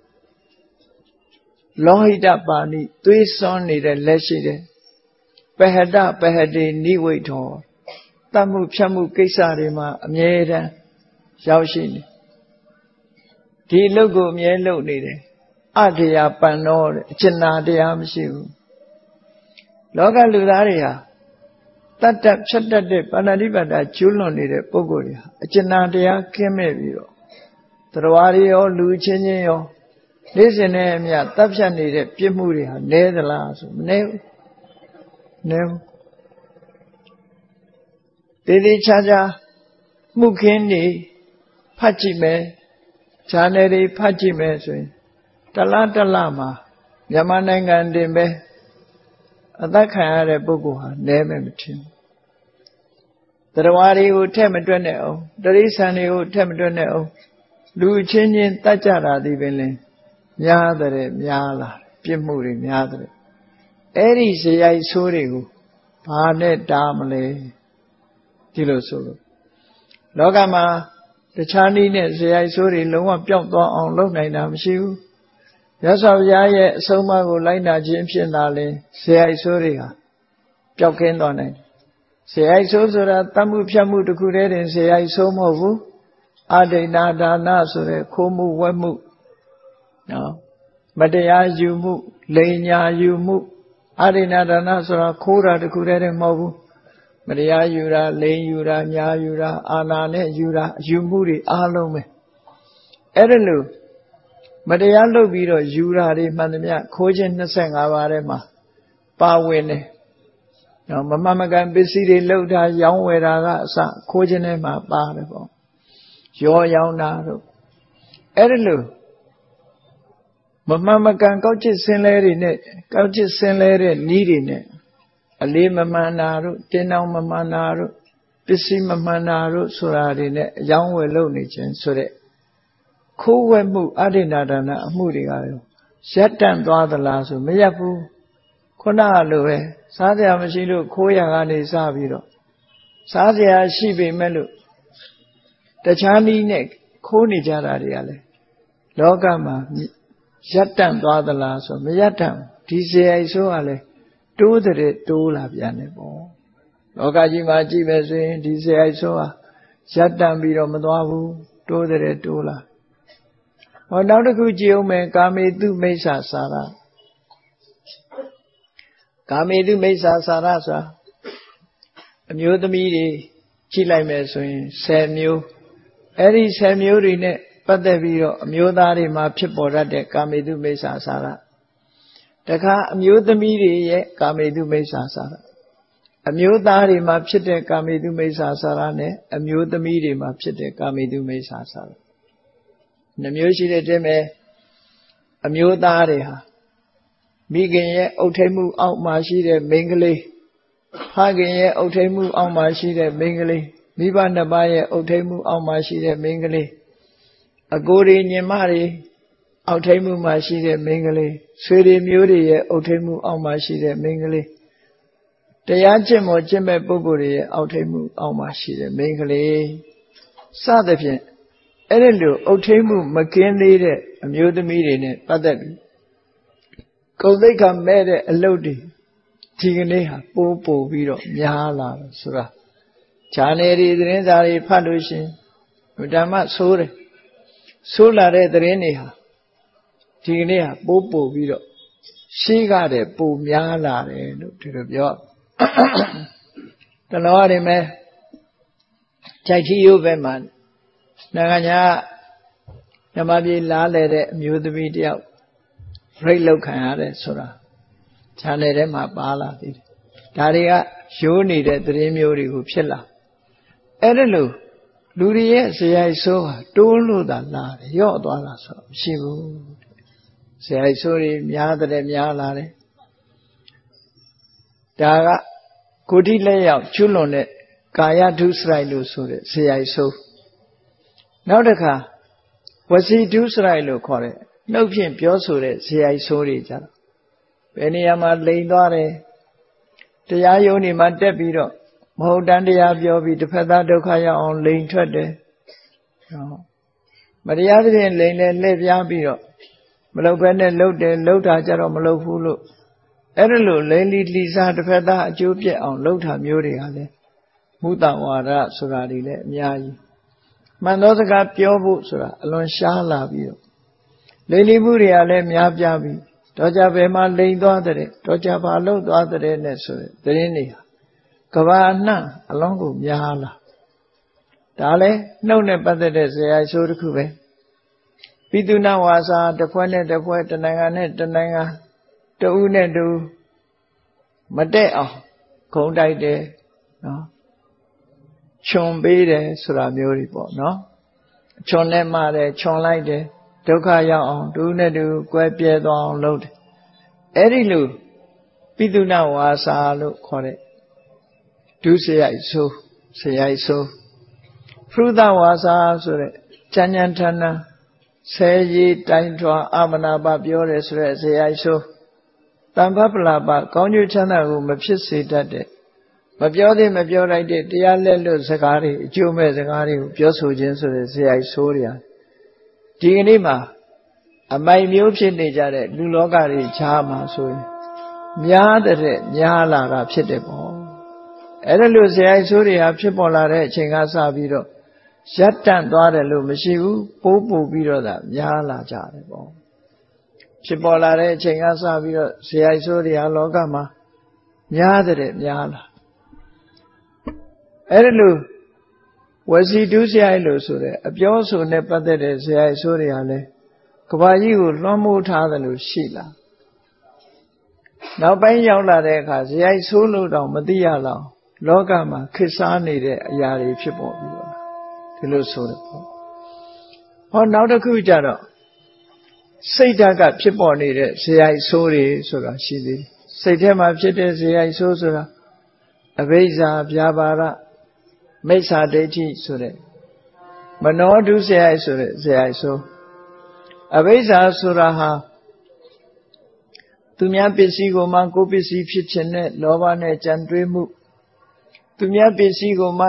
လောဟိတပါဏိသွေးစွန်းနေတဲ့လက်ရှိတယ်ပဟတပဟတိနိဝိထောတတ်မှုဖြတ်မှုကိစ္စတွေမှာအမြဲတမ်းရောက်ရှိနေဒီအလုပ်ကိုအမြဲလုပ်နေတယ်အတရာပန်တော့အကျဉ်းနာတရားမရှိဘူးလောကလူသားတွေဟာတတ်တတ်ဖြတ်တတ်တဲ့ပါဏာတိပါဒကျွလွန်နေတဲ့ပုဂ္ဂိုလ်တွေဟာအကျဉ်းနာတရားကင်းမဲ့ပြီးတော့တရားတွေရောလူချင်းချင်းရောနေ့စဉ်နဲ့အမျှတပ်ဖြတ်နေတဲ့ပြစ်မှုတွေဟာနည်းသလားဆိုမနည်းဘူးနည်းဘူးတည်တည်ချာချာမှုခင်းနေဖတ်ကြည့်မယ်ဂျာနယ်တွေဖတ်ကြည့်မယ်ဆိုရင်တလားတလားမှာမြန်မာနိုင်ငံတင်ပဲအသက်ခံရတဲ့ပုဂ္ဂိုလ်ဟာနည်းမယ်မထင်ဘူးတရားတွေကိုထက်မတွက်နဲ့အောင်တရိษံတွေကိုထက်မတွက်နဲ့အောင်လူချင်းချင်းတတ်ကြတာဒီပင်လင်များတဲ့များလာပြစ်မှုတွေများတဲ့အဲ့ဒီဇယိုက်ဆိုးတွေကိုဘာနဲ့တားမလဲဒီလိုဆိုလို့လောကမှာတခြားနည်းနဲ့ဇယိုက်ဆိုးတွေလုံးဝပျောက်သွားအောင်လုပ်နိုင်တာမရှိဘူးရသော်ဘုရားရဲ့အဆုံးအမကိုလိုက်နာခြင်းဖြင့်သာလျှင်ဇယိုက်ဆိုးတွေဟာပျောက်ကင်းသွားနိုင်တယ်ဇယိုက်ဆိုးဆိုတာတတ်မှုဖြတ်မှုတစ်ခုတည်းတင်ဇယိုက်ဆိုးမဟုတ်ဘူးအဒိဏဒါနဆိုတဲ့ခိုးမှုဝက်မှုနော်မတရားယူမှုလိန်ညာယူမှုအဒိဏဒါနဆိုတာခိုးတာတစ်ခုတည်းတင်မဟုတ်ဘူးမတရားယူတာလိန်ယူတာညာယူတာအာဏာနဲ့ယူတာယူမှုတွေအားလုံးပဲအဲ့ဒါလို့မတရားလုပ်ပြီးတော့ယူတာတွေမှန်သမျှခိုးခြင်းနှစ်ဆယ့်ငါးပါးထဲမှာပါဝင်တယ်နော်မမှန်မကန်ပစ္စည်းတွေလှုပ်တာရောင်းဝယ်တာကအစခိုးခြင်းထဲမှာပါတယ်ပေါ့ရောရောင်းတာတို့အဲ့ဒါလို့မမှန်မကန်ကောက်ချစ်ဆင်းလဲတွေနဲ့ကောက်ချစ်ဆင်းလဲတဲ့နည်းတွေနဲ့အလေးမမှန်တာတို့တင်းအောင်မမှန်တာတို့ပစ္စည်းမမှန်တာတို့ဆိုတာတွေနဲ့အယောင်းဝယ်လုပ်နေခြင်းဆိုတဲ့ခိုးဝဲမှုအဒိဏဒါနအမှုတွေကရောရပ်တန့်သွားသလားဆိုမရပ်ဘူးခုနကလိုပဲစားစရာမရှိလို့ခိုးရကနေစပြီးတော့စားစရာရှိပေမဲ့လို့တခြားနည်းနဲ့ခိုးနေကြတာတွေကလည်းလောကမှာရပ်တန့်သွားသလားဆိုမရပ်တန့်ဒီဇယိုက်ဆိုးကလည်းတိုးတဲ့တိုးလာပြန်တယ်ပေါ့လောကကြီးမှာကြည့်ပဲဆိုရင်ဒီဇယိုက်ဆိုးဟာရပ်တန့်ပြီးတော့မသွားဘူးတိုးတဲ့တိုးလာဟောနောက်တစ်ခုကြည့်အောင်မယ်ကာမေတုမိစ္ဆာစာရကာမေတုမိစ္ဆာစာရဆိုတာအမျိုးသမီးတွေကြည့်လိုက်မယ်ဆိုရင်ဆယ်မျိုးအဲ့ဒီဆယ်မျိုးတွေနဲ့ပတ်သက်ပြီးတော့အမျိုးသားတွေမှာဖြစ်ပေါ်တတ်တဲ့ကာမေတုမိစ္ဆာစာရတခါအမျိုးသမီးတွေရဲ့ကာမေတုမိစ္ဆာစာရအမျိုးသားတွေမှာဖြစ်တဲ့ကာမေတုမိစ္ဆာစာရနဲ့အမျိုးသမီးတွေမှာဖြစ်တဲ့ကာမေတုမိစ္ဆာစာရနှမျိုးရှိတဲ့တည်းမဲ့အမျိုးသားတွေဟာမိခင်ရဲ့အုပ်ထိပ်မှုအောက်မှာရှိတဲ့မိန်းကလေးဖခင်ရဲ့အုပ်ထိပ်မှုအောက်မှာရှိတဲ့မိန်းကလေးမိဘနှစ်ပါးရဲ့အုပ်ထိပ်မှုအောက်မှာရှိတဲ့မိန်းကလေးအကိုတွေညီမတွေအောက်ထိပ်မှုမှာရှိတဲ့မိန်းကလေးဆွေတွေမျိုးတွေရဲ့အုပ်ထိပ်မှုအောက်မှာရှိတဲ့မိန်းကလေးတရားကျင့်မောကျင့်မဲ့ပုဂ္ဂိုလ်တွေရဲ့အောက်ထိပ်မှုအောက်မှာရှိတဲ့မိန်းကလေးစသဖြင့်အဲ့ဒီလိုအုပ်ထိပ်မှုမကင်းသေးတဲ့အမျိုးသမီးတွေနဲ့ပတ်သက်ပြီးကုသိက္ခမဲ့တဲ့အလုပ်တွေဒီကနေ့ဟာပိုးပို့ပြီးတော့များလာတယ်ဆိုတာဂျာနယ်တွေသတင်းစာတွေဖတ်လို့ရှင်ဓမ္မဆိုးတယ်ဆိုးလာတဲ့သတင်းတွေဟာဒီကနေ့ကပိုးပို့ပြီးတော့ရှိကတဲ့ပူများလာတယ်လို့ဒီလိုပြောတလောရည်မဲ့ကြိုက်ချီရုပ်ပဲမှာနိုင်ငံညာဓမ္မပြေလားလေတဲ့အမျိုးသမီးတယောက်ရိတ်လောက်ခံရတယ်ဆိုတာခြံနယ်ထဲမှာပါလာသေးတယ်ဒါတွေကရိုးနေတဲ့သတင်းမျိုးတွေကိုဖြစ်လာအဲ့ဒါလို့လူတွေရဲ့ဇယိုက်ဆိုးဟာတိုးလို့သာလာတယ်ရော့သွားတာဆိုတော့မရှိဘူးဇယိုက်ဆိုးတွေများတဲ့များလာတယ်ဒါကကိုတိလက်ရောက်ကျွလွန်တဲ့ကာယဒုစရိုက်လို့ဆိုတဲ့ဇယိုက်ဆိုးနောက်တစ်ခါဝစီဒုစရိုက်လို့ခေါ်တဲ့နှုတ်ဖြင့်ပြောဆိုတဲ့ဇယိုက်ဆိုးတွေကြတော့ဘယ်နေရာမှာလိန်သွားတယ်တရားယုံနေမှာတက်ပြီးတော့မဟုတ်တန်တရားပြောပြီးတစ်ဖက်သားဒုက္ခရောက်အောင်လိန်ထွက်တယ်မတရားသဖြင့်လိန်နဲ့လှည့်ပြားပြီးတော့မလုပ်ဘဲနဲ့လှုပ်တယ်လှုပ်တာကြတော့မလုပ်ဘူးလို့အဲ့ဒါလို့လိန်လီလီစားတစ်ဖက်သားအကျိုးပြက်အောင်လှုပ်တာမျိုးတွေကလည်းမုတ္တဝါဒဆိုတာတွေလည်းအများကြီးမှန်သောစကားပြောဖို့ဆိုတာအလွန်ရှားလာပြီးတော့လိန်လီမှုတွေကလည်းများပြားပြီးတော့ကြဘယ်မှာလိန်သွားတဲ့တော့ကြဘာလှုပ်သွားတဲ့နဲ့ဆိုတဲ့သတင်းတွေဟာကဘာနှံ့အလုံးကိုများလာဒါလည်းနှုတ်နဲ့ပတ်သက်တဲ့ဇယိုက်ဆိုးတစ်ခုပဲပိသုဏဝါစာတစ်ဖွဲ့နဲ့တစ်ဖွဲ့တစ်နိုင်ငံနဲ့တစ်နိုင်ငံတဦးနဲ့တဦးမတက်အောင်ခုံတိုက်တယ်နော်ခြုံပေးတယ်ဆိုတာမျိုးတွေပေါ့နော်ခြုံနဲ့မှတယ်ခြုံလိုက်တယ်ဒုက္ခရောက်အောင်တဦးနဲ့တဦးကွဲပြဲသွားအောင်လုပ်တယ်အဲ့ဒီလိုပိသုဏဝါစာလို့ခေါ်တဲ့ဒုစရိုက်ဆိုးစရိုက်ဆိုးဖရုဒဝါစာဆိုတဲ့ကြံ့ကြံ့ထန်ထန်ဆဲရီတိုင်းထွားအမနာပပြောတယ်ဆိုတဲ့စရိုက်ဆိုးတမ္ပပလာပကောင်းကျိုးချမ်းသာကိုမဖြစ်စေတတ်တဲ့မပြောသေးမပြောလိုက်တဲ့တရားလက်လွတ်စကားတွေအကျိုးမဲ့စကားတွေကိုပြောဆိုခြင်းဆိုတဲ့စရိုက်ဆိုးတွေဒီကနေ့မှာအမိုက်မျိုးဖြစ်နေကြတဲ့လူလောကတွေခြားမှာဆိုရင်များတဲ့များလာတာဖြစ်တယ်ပေါ့အဲ့ဒါလို့ဇယိုက်ဆိုးတွေဟာဖြစ်ပေါ်လာတဲ့အချိန်ကစပြီးတော့ရပ်တန့်သွားတယ်လို့မရှိဘူးပိုးပူပြီးတော့သာများလာကြတယ်ပေါ့ဖြစ်ပေါ်လာတဲ့အချိန်ကစပြီးတော့ဇယိုက်ဆိုးတွေဟာလောကမှာများတဲ့များလာအဲ့ဒါလို့ဝစီဒုစရိုက်လို့ဆိုတဲ့အပြောဆိုနဲ့ပတ်သက်တဲ့ဇယိုက်ဆိုးတွေဟာလည်းကဘာကြီးကိုလွှမ်းမိုးထားတယ်လို့ရှိလာနောက်ပိုင်းရောက်လာတဲ့အခါဇယိုက်ဆိုးလို့တော့မသိရလောက်လောကမှာခေတ်စားနေတဲ့အရာတွေဖြစ်ပေါ်ပြီးတော့ဒီလိုဆိုတယ်ပေါ့ဟောနောက်တစ်ခုကျတော့စိတ်ဓာတ်ကဖြစ်ပေါ်နေတဲ့ဇယိုက်ဆိုးတွေဆိုတာရှိသေးတယ်စိတ်ထဲမှာဖြစ်တဲ့ဇယိုက်ဆိုးဆိုတာအဘိဇ္ဇာဗျာပါဒမိစ္ဆာဒိဋ္ဌိဆိုတဲ့မနောဒုစရိုက်ဆိုတဲ့ဇယိုက်ဆိုးအဘိဇ္ဇာဆိုတာဟာသူများပစ္စည်းကိုမှကိုယ်ပစ္စည်းဖြစ်ခြင်းနဲ့လောဘနဲ့ကြံတွေးမှုသူများပစ္စည်းကိုမှ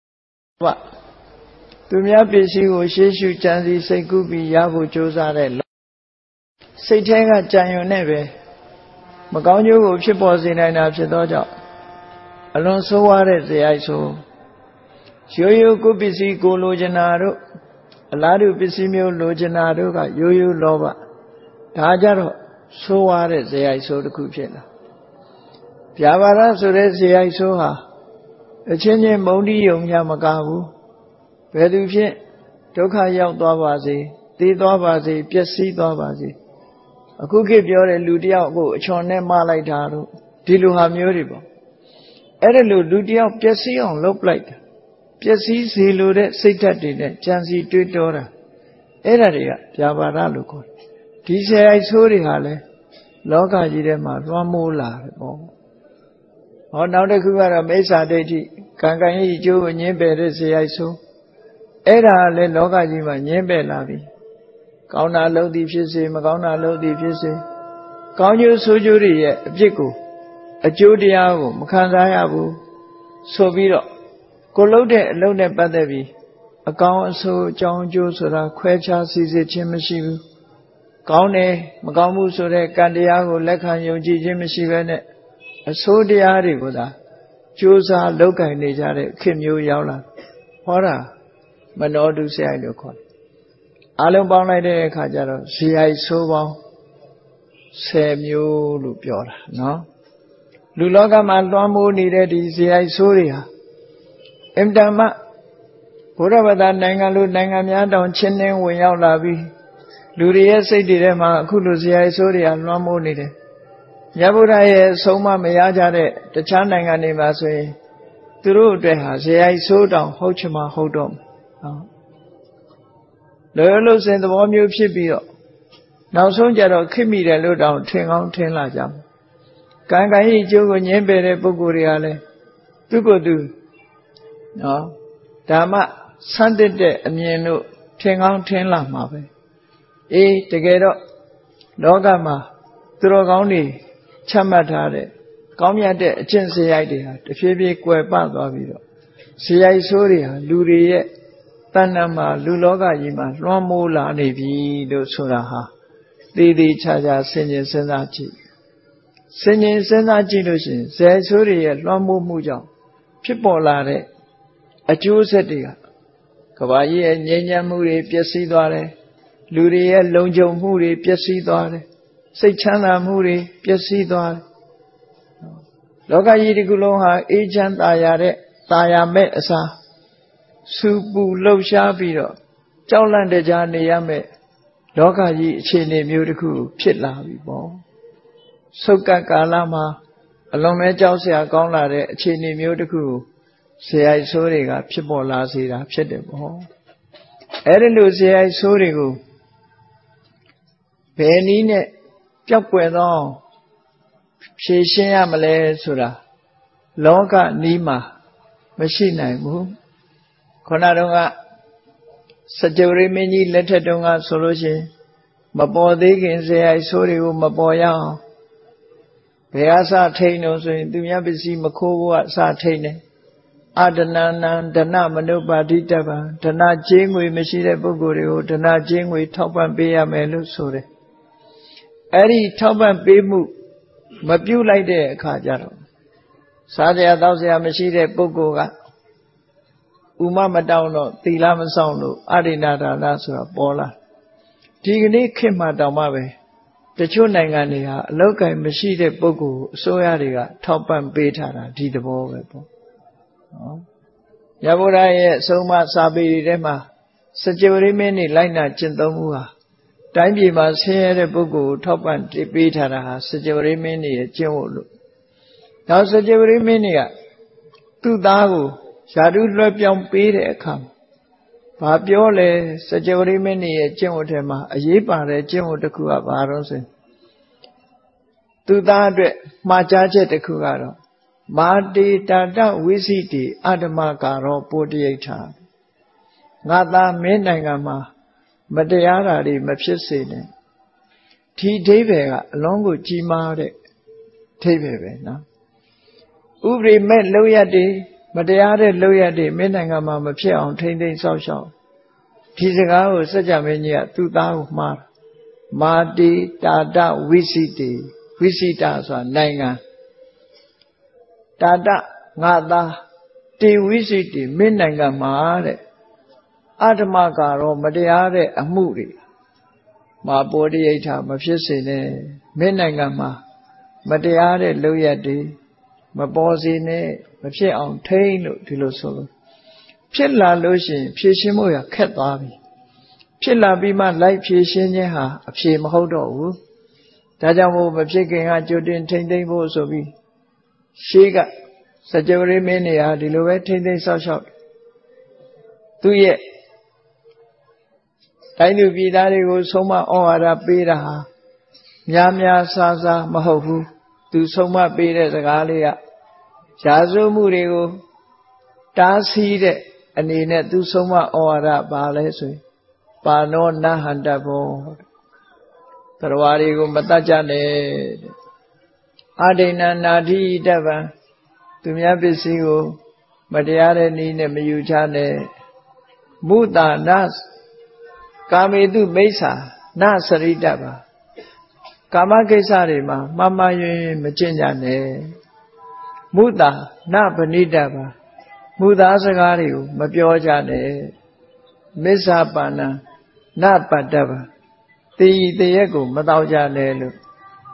သူများပစ္စည်းကိုရှေ့ရှုကြံစည်စိတ်ကူးပြီးရဖို့ကြိုးစားတဲ့စိတ်ထဲကကြံရွံနဲ့ပဲမကောင်းကျိုးကိုဖြစ်ပေါ်စေနိုင်တာဖြစ်သောကြောင့်အလွန်ဆိုးဝါးတဲ့ဇယိုက်ဆိုရိုးရိုးကိုပစ္စည်းကိုလိုချင်တာတို့အလားတူပစ္စည်းမျိုးလိုချင်တာတို့ကရိုးရိုးလောဘဒါကြတော့ဆိုးဝါးတဲ့ဇယိုက်ဆိုတစ်ခုဖြစ်လာဗျာပါဒဆိုတဲ့ဇယိုက်ဆိုဟာအချင်းချင်းမုန်းတီးယုံညမကဘူးဘယ်သူဖြင့်ဒုက္ခရောက်သွားပါစေသေသွားပါစေပျက်စီးသွားပါစေအခုခေတ်ပြောတဲ့လူတယောက်ကိုအချွန်နဲ့မလိုက်တာတို့ဒီလိုဟာမျိုးတွေပေါ့အဲ့ဒါလို့လူတယောက်ပျက်စီးအောင်လုပ်လိုက်တာပျက်စီးစေလိုတဲ့စိတ်ဓာတ်တွေနဲ့ကြံစီတွေးတောတာအဲ့ဒါတွေကဗျာပါဒလို့ခေါ်တယ်ဒီဇယိုက်ဆိုးတွေဟာလဲလောကကြီးထဲမှာလွှမ်းမိုးလာတယ်ပေါ့ဟောနောက်တစ်ခုကတော့မိစ္ဆာဒိဋ္ဌိကံကံရဲ့အကျိုးကိုညှင်းပယ်တဲ့ဇယိုက်ဆိုးအဲ့ဒါလည်းလောကကြီးမှာညှင်းပယ်လာပြီကောင်းတာလုပ်သည်ဖြစ်စေမကောင်းတာလုပ်သည်ဖြစ်စေကောင်းကျိုးဆိုးကျိုးတွေရဲ့အပြစ်ကိုအကျိုးတရားကိုမခံစားရဘူးဆိုပြီးတော့ကိုလုပ်တဲ့အလုပ်နဲ့ပတ်သက်ပြီးအကောင်းအဆိုးအကြောင်းအကျိုးဆိုတာခွဲခြားစီစစ်ခြင်းမရှိဘူးကောင်းတယ်မကောင်းဘူးဆိုတဲ့ကံတရားကိုလက်ခံယုံကြည်ခြင်းမရှိဘဲနဲ့အဆိုးတရားတွေကိုသာကြိုးစားလုပ်ကင်နေကြတဲ့ခေတ်မျိုးရောက်လာဟောတာမနောဒုစရိုက်လို့ခေါ်တယ်အလုံးပေါင်းလိုက်တဲ့အခါကျတော့ဇယိုက်ဆိုးပေါင်းဆယ်မျိုးလို့ပြောတာနော်လူလောကမှာလွှမ်းမိုးနေတဲ့ဒီဇေယိုက်ဆိုးတွေဟာအင်တမဘုရားဘာသာနိုင်ငံလူနိုင်ငံများတောင်ချင်းနှင်းဝင်ရောက်လာပြီးလူတွေရဲ့စိတ်တွေထဲမှာအခုလိုဇေယိုက်ဆိုးတွေဟာလွှမ်းမိုးနေတယ်မြတ်ဗုဒ္ဓရဲ့ဆုံးမမရကြတဲ့တခြားနိုင်ငံတွေမှာဆိုရင်သူတို့အတွက်ဟာဇေယိုက်ဆိုးတောင်ဟုတ်ချင်မှဟုတ်တော့လောလောလို့စဉ်သဘောမျိုးဖြစ်ပြီးတော့နောက်ဆုံးကြတော့ခိမိတယ်လို့တောင်ထင်ကောင်းထင်လာကြမှာကံကံဤအကျိုးကိုညှင်းပယ်တဲ့ပုဂ္ဂိုလ်တွေကလည်းသူ့ကိုယ်သူနော်ဓမ္မဆန်းတစ်တဲ့အမြင်လို့ထင်ကောင်းထင်လာမှာပဲအေးတကယ်တော့လောကမှာသူတော်ကောင်းတွေချမှတ်ထားတဲ့ကောင်းမြတ်တဲ့အကျင့်စရိုက်တွေဟာတဖြည်းဖြည်းကွယ်ပသွားပြီးတော့စရိုက်ဆိုးတွေဟာလူတွေရဲ့တဏ္ဍာမှာလူလောကကြီးမှာလွှမ်းမိုးလာနေပြီလို့ဆိုတာဟာသေသေးချာချာဆင်ခြင်စဉ်းစားကြည့်ဆင်ခြင်စဉ်းစားကြည့်လို့ရှိရင်ဇေယျဆိုးတွေရဲ့လွှမ်းမိုးမှုကြောင့်ဖြစ်ပေါ်လာတဲ့အကျိုးဆက်တွေကကဘာကြီးရဲ့ငြိမ်းချမ်းမှုတွေပျက်စီးသွားတယ်လူတွေရဲ့လုံခြုံမှုတွေပျက်စီးသွားတယ်စိတ်ချမ်းသာမှုတွေပျက်စီးသွားတယ်လောကကြီးဒီကုလုံးဟာအေးချမ်းသာယာတဲ့သာယာမဲ့အစားစူပူလှုပ်ရှားပြီးတော့ကြောက်လန့်တကြားနေရမယ်လောကကြီးအခြေအနေမျိုးတစ်ခုဖြစ်လာပြီပေါ့ဆုတ်ကပ်ကာလမှာအလွန်ပဲကြောက်စရာကောင်းလာတဲ့အခြေအနေမျိုးတစ်ခုကိုဇေယိုက်ဆိုးတွေကဖြစ်ပေါ်လာစေတာဖြစ်တယ်ပေါ့အဲ့ဒီလိုဇေယိုက်ဆိုးတွေကိုဘယ်နည်းနဲ့ပျောက်ကွယ်သောဖြေရှင်းရမလဲဆိုတာလောကနီးမှာမရှိနိုင်ဘူးခုနတုန်းကစကြဝဠာမင်းကြီးလက်ထက်တုန်းကဆိုလို့ရှိရင်မပေါ်သေးခင်ဇေယိုက်ဆိုးတွေကိုမပေါ်ရအောင်ဘယ်အစထိန်လို့ဆိုရင်သူများပစ္စည်းမခိုးဖို့အစထိန်တယ်အဒနာနံဒနမနုပါတိတပံဒနာကျေးငွေမရှိတဲ့ပုဂ္ဂိုလ်တွေကိုဒနာကျေးငွေထောက်ပံ့ပေးရမယ်လို့ဆိုတယ်အဲ့ဒီထောက်ပံ့ပေးမှုမပြုတ်လိုက်တဲ့အခါကျတော့စားစရာတောက်စရာမရှိတဲ့ပုဂ္ဂိုလ်ကဥမမတောင်းတော့သီလမဆောင်လို့အရိဏဒါနဆိုတာပေါ်လာဒီကနေ့ခေတ်မှာတောင်မှပဲတချို့နိုင်ငံတွေဟာအလောက်ကိုင်းမရှိတဲ့ပုဂ္ဂိုလ်အစိုးရတွေကထောက်ပံ့ပေးထားတာဒီသဘောပဲပေါ့နော်ရဗုဒ္ဓရဲ့အဆုံးအမစာပေတွေထဲမှာစကြဝဠာမင်းနေလိုက်နာကျင့်သုံးမှုဟာတိုင်းပြည်မှာဆင်းရဲတဲ့ပုဂ္ဂိုလ်ကိုထောက်ပံ့ပေးထားတာဟာစကြဝဠာမင်းနေရဲ့ကျင့်ဝတ်လို့နောက်စကြဝဠာမင်းနေကသူ့သားကိုယာတုလွှဲပြောင်းပေးတဲ့အခါဘာပြောလဲစကြဝဠာမင်းနေရဲ့ကျင့်ဝတ်ထဲမှာအရေးပါတဲ့ကျင့်ဝတ်တစ်ခုကဘာလို့ဆိုရင်သူ့သားအတွက်မှားကြားချက်တစ်ခုကတော့မာတေတာတဝိသိတိအဓမ္မကာရောပုတ္တယိဋ္ဌာငါသားမင်းနိုင်ငံမှာမတရားတာတွေမဖြစ်စေနဲ့ဒီအဓိပ္ပာယ်ကအလွန်ကိုကြီးမားတဲ့အဓိပ္ပာယ်ပဲနော်ဥပရိမဲ့လောက်ရတဲ့မတရားတဲ့လောက်ရတဲ့မင်းနိုင်ငံမှာမဖြစ်အောင်ထိမ့်သိမ်းဆောက်ရှောက်ဒီစကားကိုစัจ जा မင်းကြီးကသူ့သားကိုမှားတာမာတေတာတဝိသိတိဝိသိတဆိုတာနိုင်ငံတာတငါသားတေဝိသိတိမင်းနိုင်ငံမှာတဲ့အဓမ္မကာရောမတရားတဲ့အမှုတွေမာပိုတယိဋ္ဌာမဖြစ်စေနဲ့မင်းနိုင်ငံမှာမတရားတဲ့လုပ်ရက်တွေမပေါ်စေနဲ့မဖြစ်အောင်ထိန်းလို့ဒီလိုဆိုလို့ဖြစ်လာလို့ရှိရင်ဖြည့်ရှင်းဖို့ရခက်သွားပြီဖြစ်လာပြီးမှလိုက်ဖြည့်ရှင်းခြင်းဟာအဖြေမဟုတ်တော့ဘူးဒါကြောင့်မို့မဖြစ်ခင်ကကြိုတင်ထိန်းသိမ်းဖို့ဆိုပြီးရှေးကစကြဝဠာမင်းနေဟာဒီလိုပဲထိမ့်သိမ့်ဆောက်ရှောက်သူရဲ့တိုင်းသူပြည်သားတွေကိုဆုံးမဩဝါဒပေးတာဟာများများစားစားမဟုတ်ဘူးသူဆုံးမပေးတဲ့စကားလေးကရာဇဝမှုတွေကိုတားဆီးတဲ့အနေနဲ့သူဆုံးမဩဝါဒပါလဲဆိုရင်ပါနောနဟန္တဘောတရားတွေကိုမတတ်ကြနဲ့အဒိဏနာတိတပံသူများပစ္စည်းကိုမတရားတဲ့နည်းနဲ့မယူချနဲ့မုတာနကာမေတုမိစ္ဆာနစရိတပါကာမကိစ္စတွေမှာမှားမှားယွင်းယွင်းမကျင့်ကြနဲ့မုတာနဗဏိတပါမုသားစကားတွေကိုမပြောကြနဲ့မစ္ဆာပါဏနပတ္တပါတေဤတရက်ကိုမတော့ကြနဲ့လို့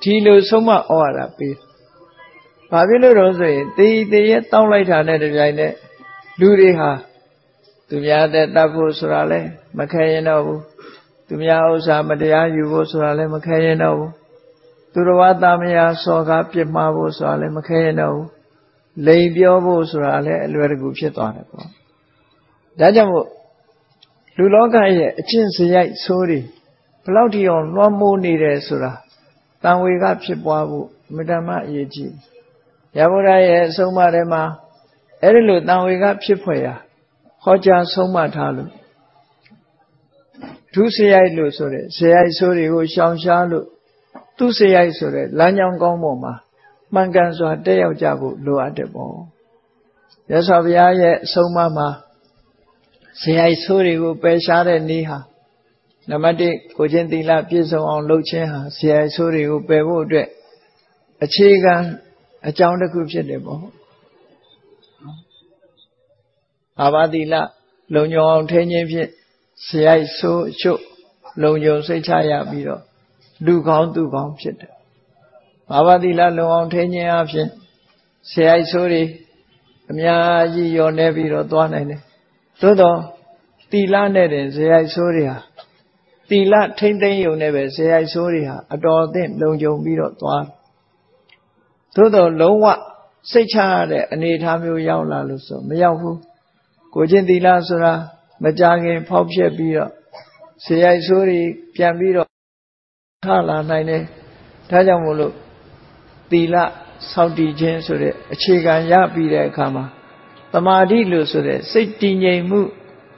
ဒီလိုဆုံးမဩဝါဒပေးဘာဖြစ်လို့တော့ဆိုရင်တေးသေးရဲ့တောင်းလိုက်တာနဲ့တပြိုင်နက်လူတွေဟာသူများတဲ့တတ်ဖို့ဆိုတာလဲမခဲရင်တော့ဘူးသူများဥစ္စာမတရားယူဖို့ဆိုတာလဲမခဲရင်တော့ဘူးသူတော်ဘာသားမယားစော်ကားပြစ်မှားဖို့ဆိုတာလဲမခဲရင်တော့ဘူးလိန်ပြောဖို့ဆိုတာလဲအလွယ်တကူဖြစ်သွားတယ်ပေါ့ဒါကြောင့်မို့လူလောကရဲ့အကျင့်စရိုက်ဆိုးတွေဘလောက်ထိအောင်လွှမ်းမိုးနေတယ်ဆိုတာတန်ဝေကဖြစ်ပွားဖို့အမြဲတမ်းအရေးကြီးရဗုဒ္ဓရဲ့အဆုံးအမထဲမှာအဲ့ဒီလိုတန်ဝေကဖြစ်ဖွယ်ရာဟောကြားဆုံးမထားလို့ဒုစရိုက်လို့ဆိုတဲ့စရိုက်ဆိုးတွေကိုရှောင်ရှားလို့သူစရိုက်ဆိုတဲ့လမ်းကြောင်းကောင်းပေါ်မှာမှန်ကန်စွာတက်ရောက်ကြဖို့လိုအပ်တယ်ပေါ့ရသော်ဘုရားရဲ့အဆုံးအမမှာစရိုက်ဆိုးတွေကိုပယ်ရှားတဲ့နည်းဟာနံပါတ်တစ်ကိုချင်းသီလပြည့်စုံအောင်လုပ်ခြင်းဟာစရိုက်ဆိုးတွေကိုပယ်ဖို့အတွက်အခြေခံအကြောင်းတစ်ခုဖြစ်တယ်ပေါ့အာဘာသီလလုံခြုံအောင်ထိန်းခြင်းဖြင့်စရိုက်ဆိုးအချုပ်လုံခြုံစိတ်ချရပြီးတော့လူကောင်းသူကောင်းဖြစ်တယ်အာဘာသီလလုံအောင်ထိန်းခြင်းအပြင်စရိုက်ဆိုးတွေအများကြီးယောနေပြီးတော့သွားနိုင်တယ်သို့တော့သီလနဲ့တင်စရိုက်ဆိုးတွေဟာသီလထိမ့်သိမ်းယုံနဲ့ပဲစရိုက်ဆိုးတွေဟာအတော်အသင့်လုံခြုံပြီးတော့သွားသို့တော့လုံးဝစိတ်ချရတဲ့အနေအထားမျိုးရောက်လာလို့ဆိုမရောက်ဘူးကိုချင်းသီလဆိုတာမကြခင်ဖောက်ဖျက်ပြီးတော့စရိုက်ဆိုးတွေပြန်ပြီးတော့ထလာနိုင်တယ်ဒါကြောင့်မို့လို့သီလစောင့်တည်ခြင်းဆိုတဲ့အခြေခံရပြီးတဲ့အခါမှာသမာဓိလို့ဆိုတဲ့စိတ်တည်ငြိမ်မှု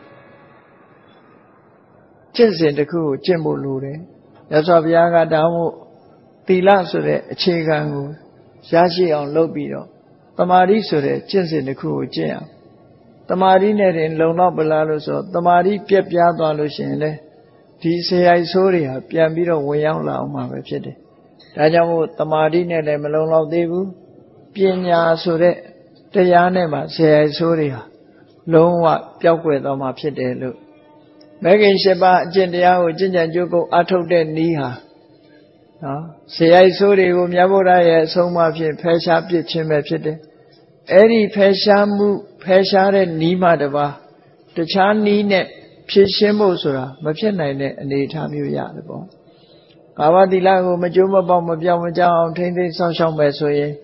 ကျင့်စဉ်တစ်ခုကိုကျင့်ဖို့လိုတယ်။ရသော်ဘုရားကတောင်းဖို့သီလဆိုတဲ့အခြေခံကိုရရှိအောင်လုပ်ပြီးတော့သမာဓိဆိုတဲ့ကျင့်စဉ်တစ်ခုကိုကျင့်အောင်သမာဓိနဲ့တင်လုံတော့ပလားလို့ဆိုသမာဓိပြက်ပြားသွားလို့ရှိရင်လေဒီစရိုက်ဆိုးတွေဟာပြန်ပြီးတော့ဝင်ရောက်လာအောင်မှာပဲဖြစ်တယ်။ဒါကြောင့်မို့သမာဓိနဲ့လည်းမလုံလောက်သေးဘူး။ပညာဆိုတဲ့တရားနဲ့မှဆရာဆိုးတွေဟာလုံးဝပျောက်ကွယ်သွားမှာဖြစ်တယ်လို့မဂ္ဂင်၈ပါးအကျင့်တရားကိုကျင့်ကြံကြိုးကုပ်အထုတ်တဲ့နည်းဟာနော်ဆရာဆိုးတွေကိုမြတ်ဗုဒ္ဓရဲ့အဆုံးအမဖြင့်ဖယ်ရှားပစ်ခြင်းပဲဖြစ်တယ်အဲ့ဒီဖယ်ရှားမှုဖယ်ရှားတဲ့နည်းမှတပါတခြားနည်းနဲ့ဖြည့်ရှင်းဖို့ဆိုတာမဖြစ်နိုင်တဲ့အနေအထားမျိုးရတယ်ပေါ့ကာဝတိလကိုမကြိုးမပေါက်မပြောင်းမကြောက်အောင်ထိမ့်သိမ်းဆောက်ရှောက်မယ်ဆိုရင်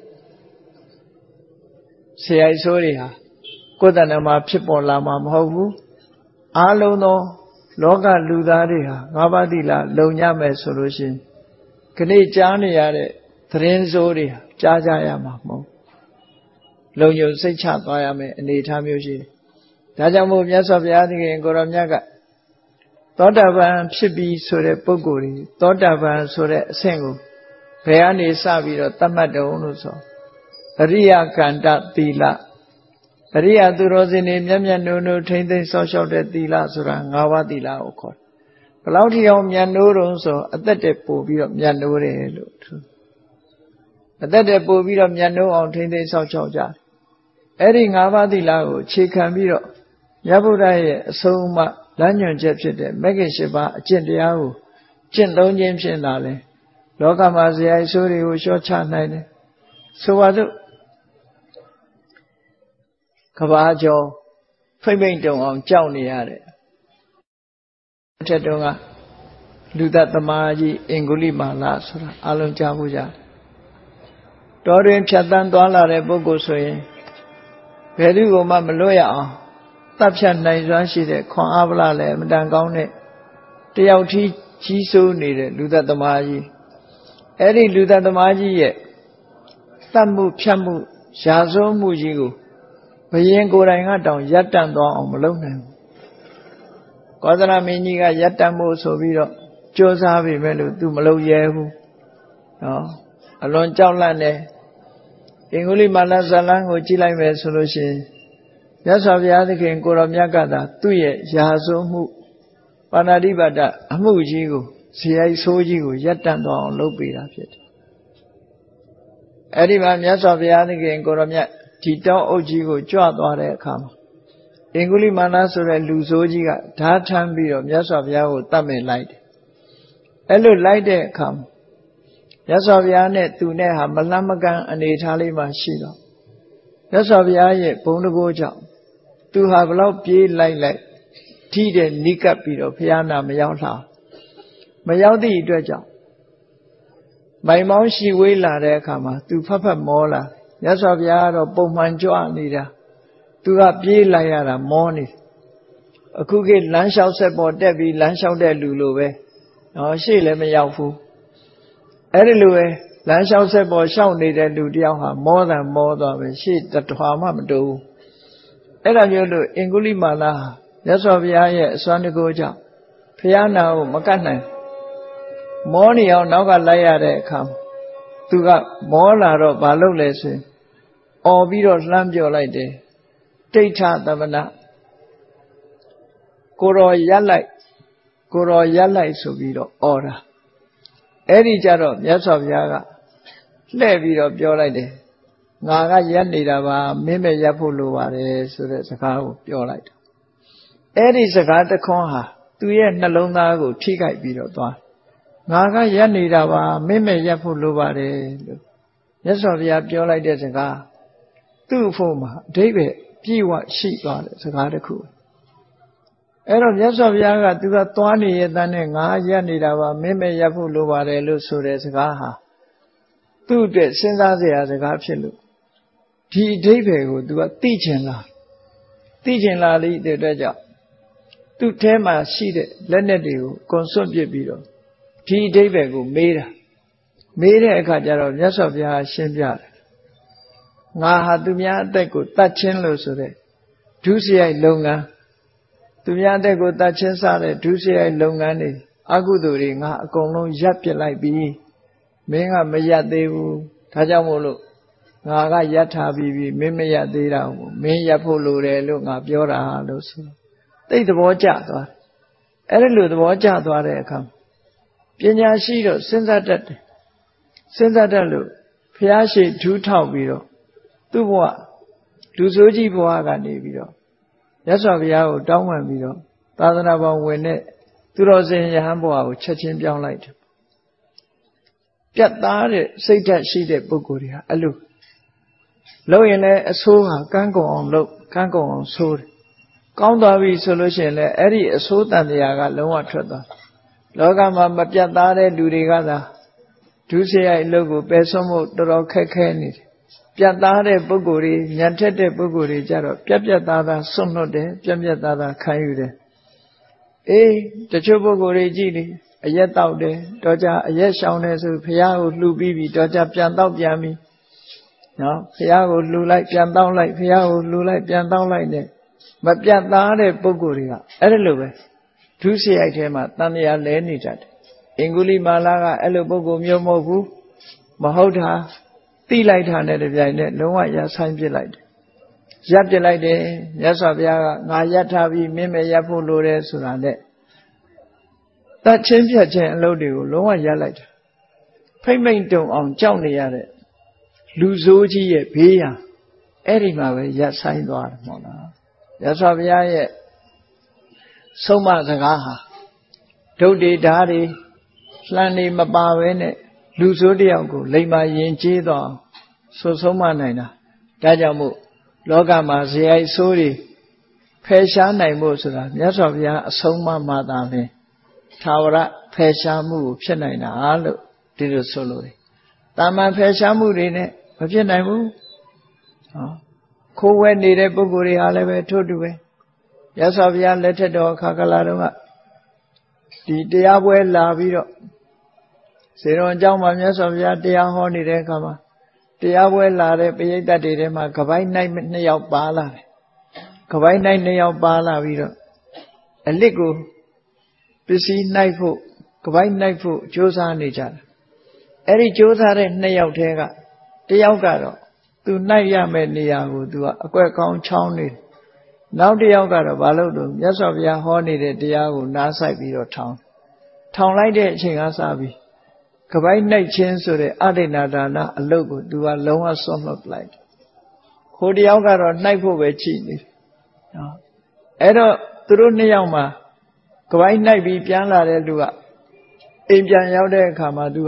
ဆရာဆိုးတွေဟာကိုယ်တဏ္ဍာမှာဖြစ်ပေါ်လာမှာမဟုတ်ဘူးအားလုံးသောလောကလူသားတွေဟာငါးပါးသီလလုံညမယ်ဆိုလို့ရှိရင်ခဏကြားနေရတဲ့သတင်းဆိုးတွေဟာကြားကြရမှာမဟုတ်လုံခြုံစိတ်ချသွားရမယ်အနေအထားမျိုးရှိတယ်ဒါကြောင့်မို့မြတ်စွာဘုရားသခင်ကိုရောမြတ်ကသောတာပန်ဖြစ်ပြီးဆိုတဲ့ပုဂ္ဂိုလ်တွေသောတာပန်ဆိုတဲ့အဆင့်ကိုဘယ်ကနေစပြီးတော့သတ်မှတ်တုံးလို့ဆိုအရိယကန္တသီလအရိယသူတော်စင်တွေမျက်မျက်နှိုးနှိုးထိမ့်သိမ့်ဆောက်ရှောက်တဲ့သီလဆိုတာ၅ပါးသီလကိုခေါ်တယ်ဘယ်လောက်ထိအောင်မျက်နှိုးတုံးဆိုအသက်တက်ပို့ပြီးတော့မျက်နှိုးတယ်လို့အသက်တက်ပို့ပြီးတော့မျက်နှိုးအောင်ထိမ့်သိမ့်ဆောက်ရှောက်ကြတယ်အဲ့ဒီ၅ပါးသီလကိုခြေခံပြီးတော့မြတ်ဗုဒ္ဓရဲ့အဆုံးအမလမ်းညွှန်ချက်ဖြစ်တဲ့မဂ္ဂင်၈ပါးအကျင့်တရားကိုကျင့်သုံးခြင်းဖြင့်သာလဲလောကမှာဇယိုက်ဆိုးတွေကိုလျှော့ချနိုင်တယ်ဆိုပါစို့ကဘာကျော်ဖိမ့်ဖိမ့်တုံအောင်ကြောက်နေရတဲ့အထက်တုန်းကလူသက်သမားကြီးအင်္ဂုလိမာလဆိုတာအလုံးကြားဖို့ကြတော်တွင်ဖြတ်တန်းသွားလာတဲ့ပုဂ္ဂိုလ်ဆိုရင်ဘယ်သူမှမလွတ်ရအောင်တပ်ဖြတ်နိုင်စွမ်းရှိတဲ့ခွန်အားဗလာလည်းအမတန်ကောင်းတဲ့တယောက်ထီးကြီးစိုးနေတဲ့လူသက်သမားကြီးအဲ့ဒီလူသက်သမားကြီးရဲ့တတ်မှုဖြတ်မှုရာဇဝမှုကြီးကိုဘယင်ကိုယ်တိုင်ကတောင်ရပ်တန့်သွားအောင်မလုပ်နိုင်ဘူးကောသလမင်းကြီးကရပ်တန့်ဖို့ဆိုပြီးတော့ကြိုးစားပြီမဲ့လို့သူမလုပ်ရဲဘူးနော်အလွန်ကြောက်လန့်တယ်အင်္ဂုလိမာလဇလန်းကိုကြည့်လိုက်မယ်ဆိုလို့ရှိရင်မြတ်စွာဘုရားသခင်ကိုရောမြတ်ကသာသူ့ရဲ့ရာဇဝမှုပါဏာတိပါဒအမှုကြီးကိုဇေယိုက်ဆိုးကြီးကိုရပ်တန့်သွားအောင်လုပ်ပေးတာဖြစ်တယ်အဲ့ဒီမှာမြတ်စွာဘုရားသခင်ကိုရောမြတ်ဒီတောင်းအုပ်ကြီးကိုကြွသွားတဲ့အခါမှာအင်္ဂုလိမာနဆိုတဲ့လူဆိုးကြီးကဓာထမ်းပြီးတော့မြတ်စွာဘုရားကိုတတ်မဲ့လိုက်တယ်အဲ့လိုလိုက်တဲ့အခါမှာမြတ်စွာဘုရားနဲ့သူနဲ့ဟာမလမ်းမကမ်းအနေထားလေးမှရှိတော့မြတ်စွာဘုရားရဲ့ဘုံတကိုးကြောင့်သူဟာဘလောက်ပြေးလိုက်လိုက်ထိတဲ့နိကပ်ပြီးတော့ဘုရားနာမရောက်လာမရောက်သည့်အတွက်ကြောင့်မိုင်မောင်းရှိဝေးလာတဲ့အခါမှာသူဖတ်ဖတ်မောလာမြတ်စွာဘုရားကတော့ပုံမှန်ကြွနေတာသူကပြေးလိုက်ရတာမောနေအခုခေတ်လမ်းလျှောက်ဆက်ပေါ်တက်ပြီးလမ်းလျှောက်တဲ့လူလိုပဲနော်ရှေ့လည်းမရောက်ဘူးအဲ့ဒီလိုပဲလမ်းလျှောက်ဆက်ပေါ်လျှောက်နေတဲ့လူတယောက်ဟာမောတာမောသွားပဲရှေ့တထွာမှမတူဘူးအဲ့ဒါမျိုးလို့အင်္ဂုလိမာလာမြတ်စွာဘုရားရဲ့အစွမ်းတကူကြောင့်ဘုရားနာကိုမကတ်နိုင်မောနေအောင်နောက်ကလိုက်ရတဲ့အခါသူကမောလာတော့ဘာလုပ်လဲဆိုရင်អော်ပြီးတော့လှမ်းပြောလိုက်တယ်တိဋ္ဌသမဏကိုတော်ရက်လိုက်ကိုတော်ရက်လိုက်ဆိုပြီးတော့អော်တာအဲ့ဒီကြတော့မြတ်စွာဘုရားကလှည့်ပြီးတော့ပြောလိုက်တယ်ငါကရက်နေတာပါမင်းမဲ့ရက်ဖို့လိုပါတယ်ဆိုတဲ့စကားကိုပြောလိုက်တာအဲ့ဒီစကားတခွန်းဟာသူ့ရဲ့နှလုံးသားကိုထိခိုက်ပြီးတော့သွားငါကရက်နေတာပါမင်းမဲ့ရက်ဖို့လိုပါတယ်လို့မြတ်စွာဘုရားပြောလိုက်တဲ့စကားသူ့အဖို့မှာအဓိပ္ပာယ်ပြည့်ဝရှိသွားတဲ့စကားတစ်ခုအဲ့တော့မြတ်စွာဘုရားကသူကသွားနေရတဲ့နဲ့ငါရက်နေတာပါမင်းမဲ့ရက်ဖို့လိုပါတယ်လို့ဆိုတဲ့စကားဟာသူ့အတွက်စဉ်းစားစရာစကားဖြစ်လို့ဒီအဓိပ္ပာယ်ကိုသူကသိချင်လားသိချင်လားလိတဲ့အတွက်ကြောင့်သူ့ထဲမှာရှိတဲ့လက်နက်တွေကိုကွန်ဆွတ်ပစ်ပြီးတော့ဒီအဓိပ္ပာယ်ကိုမေးတာမေးတဲ့အခါကျတော့မြတ်စွာဘုရားရှင်းပြတယ်ငါဟာသူများအသက်ကိုတတ်ချင်းလို့ဆိုတဲ့ဒုစရိုက်လုပ်ငန်းသူများအသက်ကိုတတ်ချင်းစားတဲ့ဒုစရိုက်လုပ်ငန်းတွေအကုသိုလ်တွေငါအကုန်လုံးရပ်ပစ်လိုက်ပြီမင်းကမရပ်သေးဘူးဒါကြောင့်မို့လို့ငါကရပ်ထားပြီးပြီမင်းမရပ်သေးတာကိုမင်းရပ်ဖို့လိုတယ်လို့ငါပြောတာလို့ဆိုသိသဘောကျသွားတယ်အဲ့ဒီလိုသဘောကျသွားတဲ့အခါပညာရှိတော့စဉ်းစားတတ်တယ်စဉ်းစားတတ်လို့ဘုရားရှိဒူးထောက်ပြီးတော့သူ့ဘဝလူဆိုးကြီးဘဝကနေပြီးတော့မြတ်စွာဘုရားကိုတောင်းပန်ပြီးတော့သာသနာ့ဘောင်ဝင်တဲ့သူတော်စင်ယဟန်ဘဝကိုချက်ချင်းပြောင်းလိုက်တယ်ပြတ်သားတဲ့စိတ်ဓာတ်ရှိတဲ့ပုဂ္ဂိုလ်တွေဟာအဲ့လိုလုပ်ရင်လည်းအဆိုးဟာကန်းကုန်အောင်လုပ်ကန်းကုန်အောင်ဆိုးတယ်ကောင်းသွားပြီဆိုလို့ရှိရင်လည်းအဲ့ဒီအဆိုးတန်တရားကလုံးဝထွက်သွားလောကမှာမပြတ်သားတဲ့လူတွေကသာဒုစရိုက်အလုပ်ကိုပယ်စွန့်ဖို့တော်တော်ခက်ခဲနေတယ်ပြတ်သားတဲ့ပုဂ္ဂိုလ်တွေညံထက်တဲ့ပုဂ္ဂိုလ်တွေကြတော့ပြတ်ပြတ်သားသားစွန့်လွတ်တယ်ပြတ်ပြတ်သားသားခံယူတယ်အေးတချို့ပုဂ္ဂိုလ်တွေကြည့်လေအရက်တောက်တယ်တော့ကြအရက်ရှောင်တယ်ဆိုဘုရားကိုလှူပြီးပြီတော့ကြပြန်တောက်ပြန်ပြီနော်ဘုရားကိုလှူလိုက်ပြန်တောက်လိုက်ဘုရားကိုလှူလိုက်ပြန်တောက်လိုက်နဲ့မပြတ်သားတဲ့ပုဂ္ဂိုလ်တွေကအဲ့ဒါလိုပဲဒုစရိုက်ထဲမှာတန်တရားလဲနေတတ်တယ်အင်္ဂုလိမာလာကအဲ့လိုပုဂ္ဂိုလ်မျိုးမဟုတ်ဘူးမဟုတ်တာသိလိုက်တာနဲ့တပြိုင်နက်လုံးဝရဆိုင်ပြစ်လိုက်တယ်ရပ်ပြစ်လိုက်တယ်မြတ်စွာဘုရားကငါရပ်ထားပြီးမင်းမရပ်ဖို့လိုတယ်ဆိုတာနဲ့တတ်ချင်းပြတ်ချင်းအလုပ်တွေကိုလုံးဝရပ်လိုက်တယ်ဖိမ့်မိန်တုံအောင်ကြောက်နေရတဲ့လူဆိုးကြီးရဲ့ဘေးရန်အဲ့ဒီမှာပဲရပ်ဆိုင်သွားတယ်မဟုတ်လားမြတ်စွာဘုရားရဲ့ဆုံးမစကားဟာဒုတ်တွေဓာတ်တွေလှမ်းနေမပါဘဲနဲ့လူဆိုးတယောက်ကိုလိမ္မာရင်ကျေးတော့ဆိုဆုံးမနိုင်တာဒါကြောင့်မို့လောကမှာဇေယိုက်ဆိုးတွေဖယ်ရှားနိုင်ဖို့ဆိုတာမြတ်စွာဘုရားအဆုံးအမမှသာပင်သာဝရဖယ်ရှားမှုကိုဖြစ်နိုင်တာလို့ဒီလိုဆိုလို့တယ်တာမန်ဖယ်ရှားမှုတွေနဲ့မဖြစ်နိုင်ဘူးဟောခိုးဝဲနေတဲ့ပုဂ္ဂိုလ်တွေဟာလည်းပဲထို့တူပဲမြတ်စွာဘုရားလက်ထက်တော်ခါကလာတော့ကဒီတရားပွဲလာပြီးတော့စေတော်အကြောင်းမှာမြတ်စွာဘုရားတရားဟောနေတဲ့အခါမှာတရားပွဲလာတဲ့ပရိသတ်တွေထဲမှာကပိုင်းနိုင်နှစ်ယောက်ပါလာတယ်ကပိုင်းနိုင်နှစ်ယောက်ပါလာပြီးတော့အလစ်ကိုပစ္စည်းနိုင်ဖို့ကပိုင်းနိုင်ဖို့ကြိုးစားနေကြတယ်အဲ့ဒီကြိုးစားတဲ့နှစ်ယောက်ထဲကတယောက်ကတော့သူနိုင်ရမယ့်နေရာကိုသူကအကွက်ကောင်းချောင်းနေတယ်နောက်တစ်ယောက်ကတော့ဘာလို့လို့မြတ်စွာဘုရားဟောနေတဲ့တရားကိုနားဆိုင်ပြီးတော့ထောင်ထောင်လိုက်တဲ့အချိန်ကစပြီးကပိုင်းနိုင်ခြင်းဆိုတဲ့အဋိဏဒါနအလုပ်ကိုသူကလုံးဝဆွန့်လွတ်လိုက်တယ်။ခိုးတစ်ယောက်ကတော့နှိုက်ဖို့ပဲချိနေတယ်။နော်အဲ့တော့သူတို့နှစ်ယောက်မှာကပိုင်းနိုင်ပြီးပြန်လာတဲ့လူကအိမ်ပြန်ရောက်တဲ့အခါမှာသူက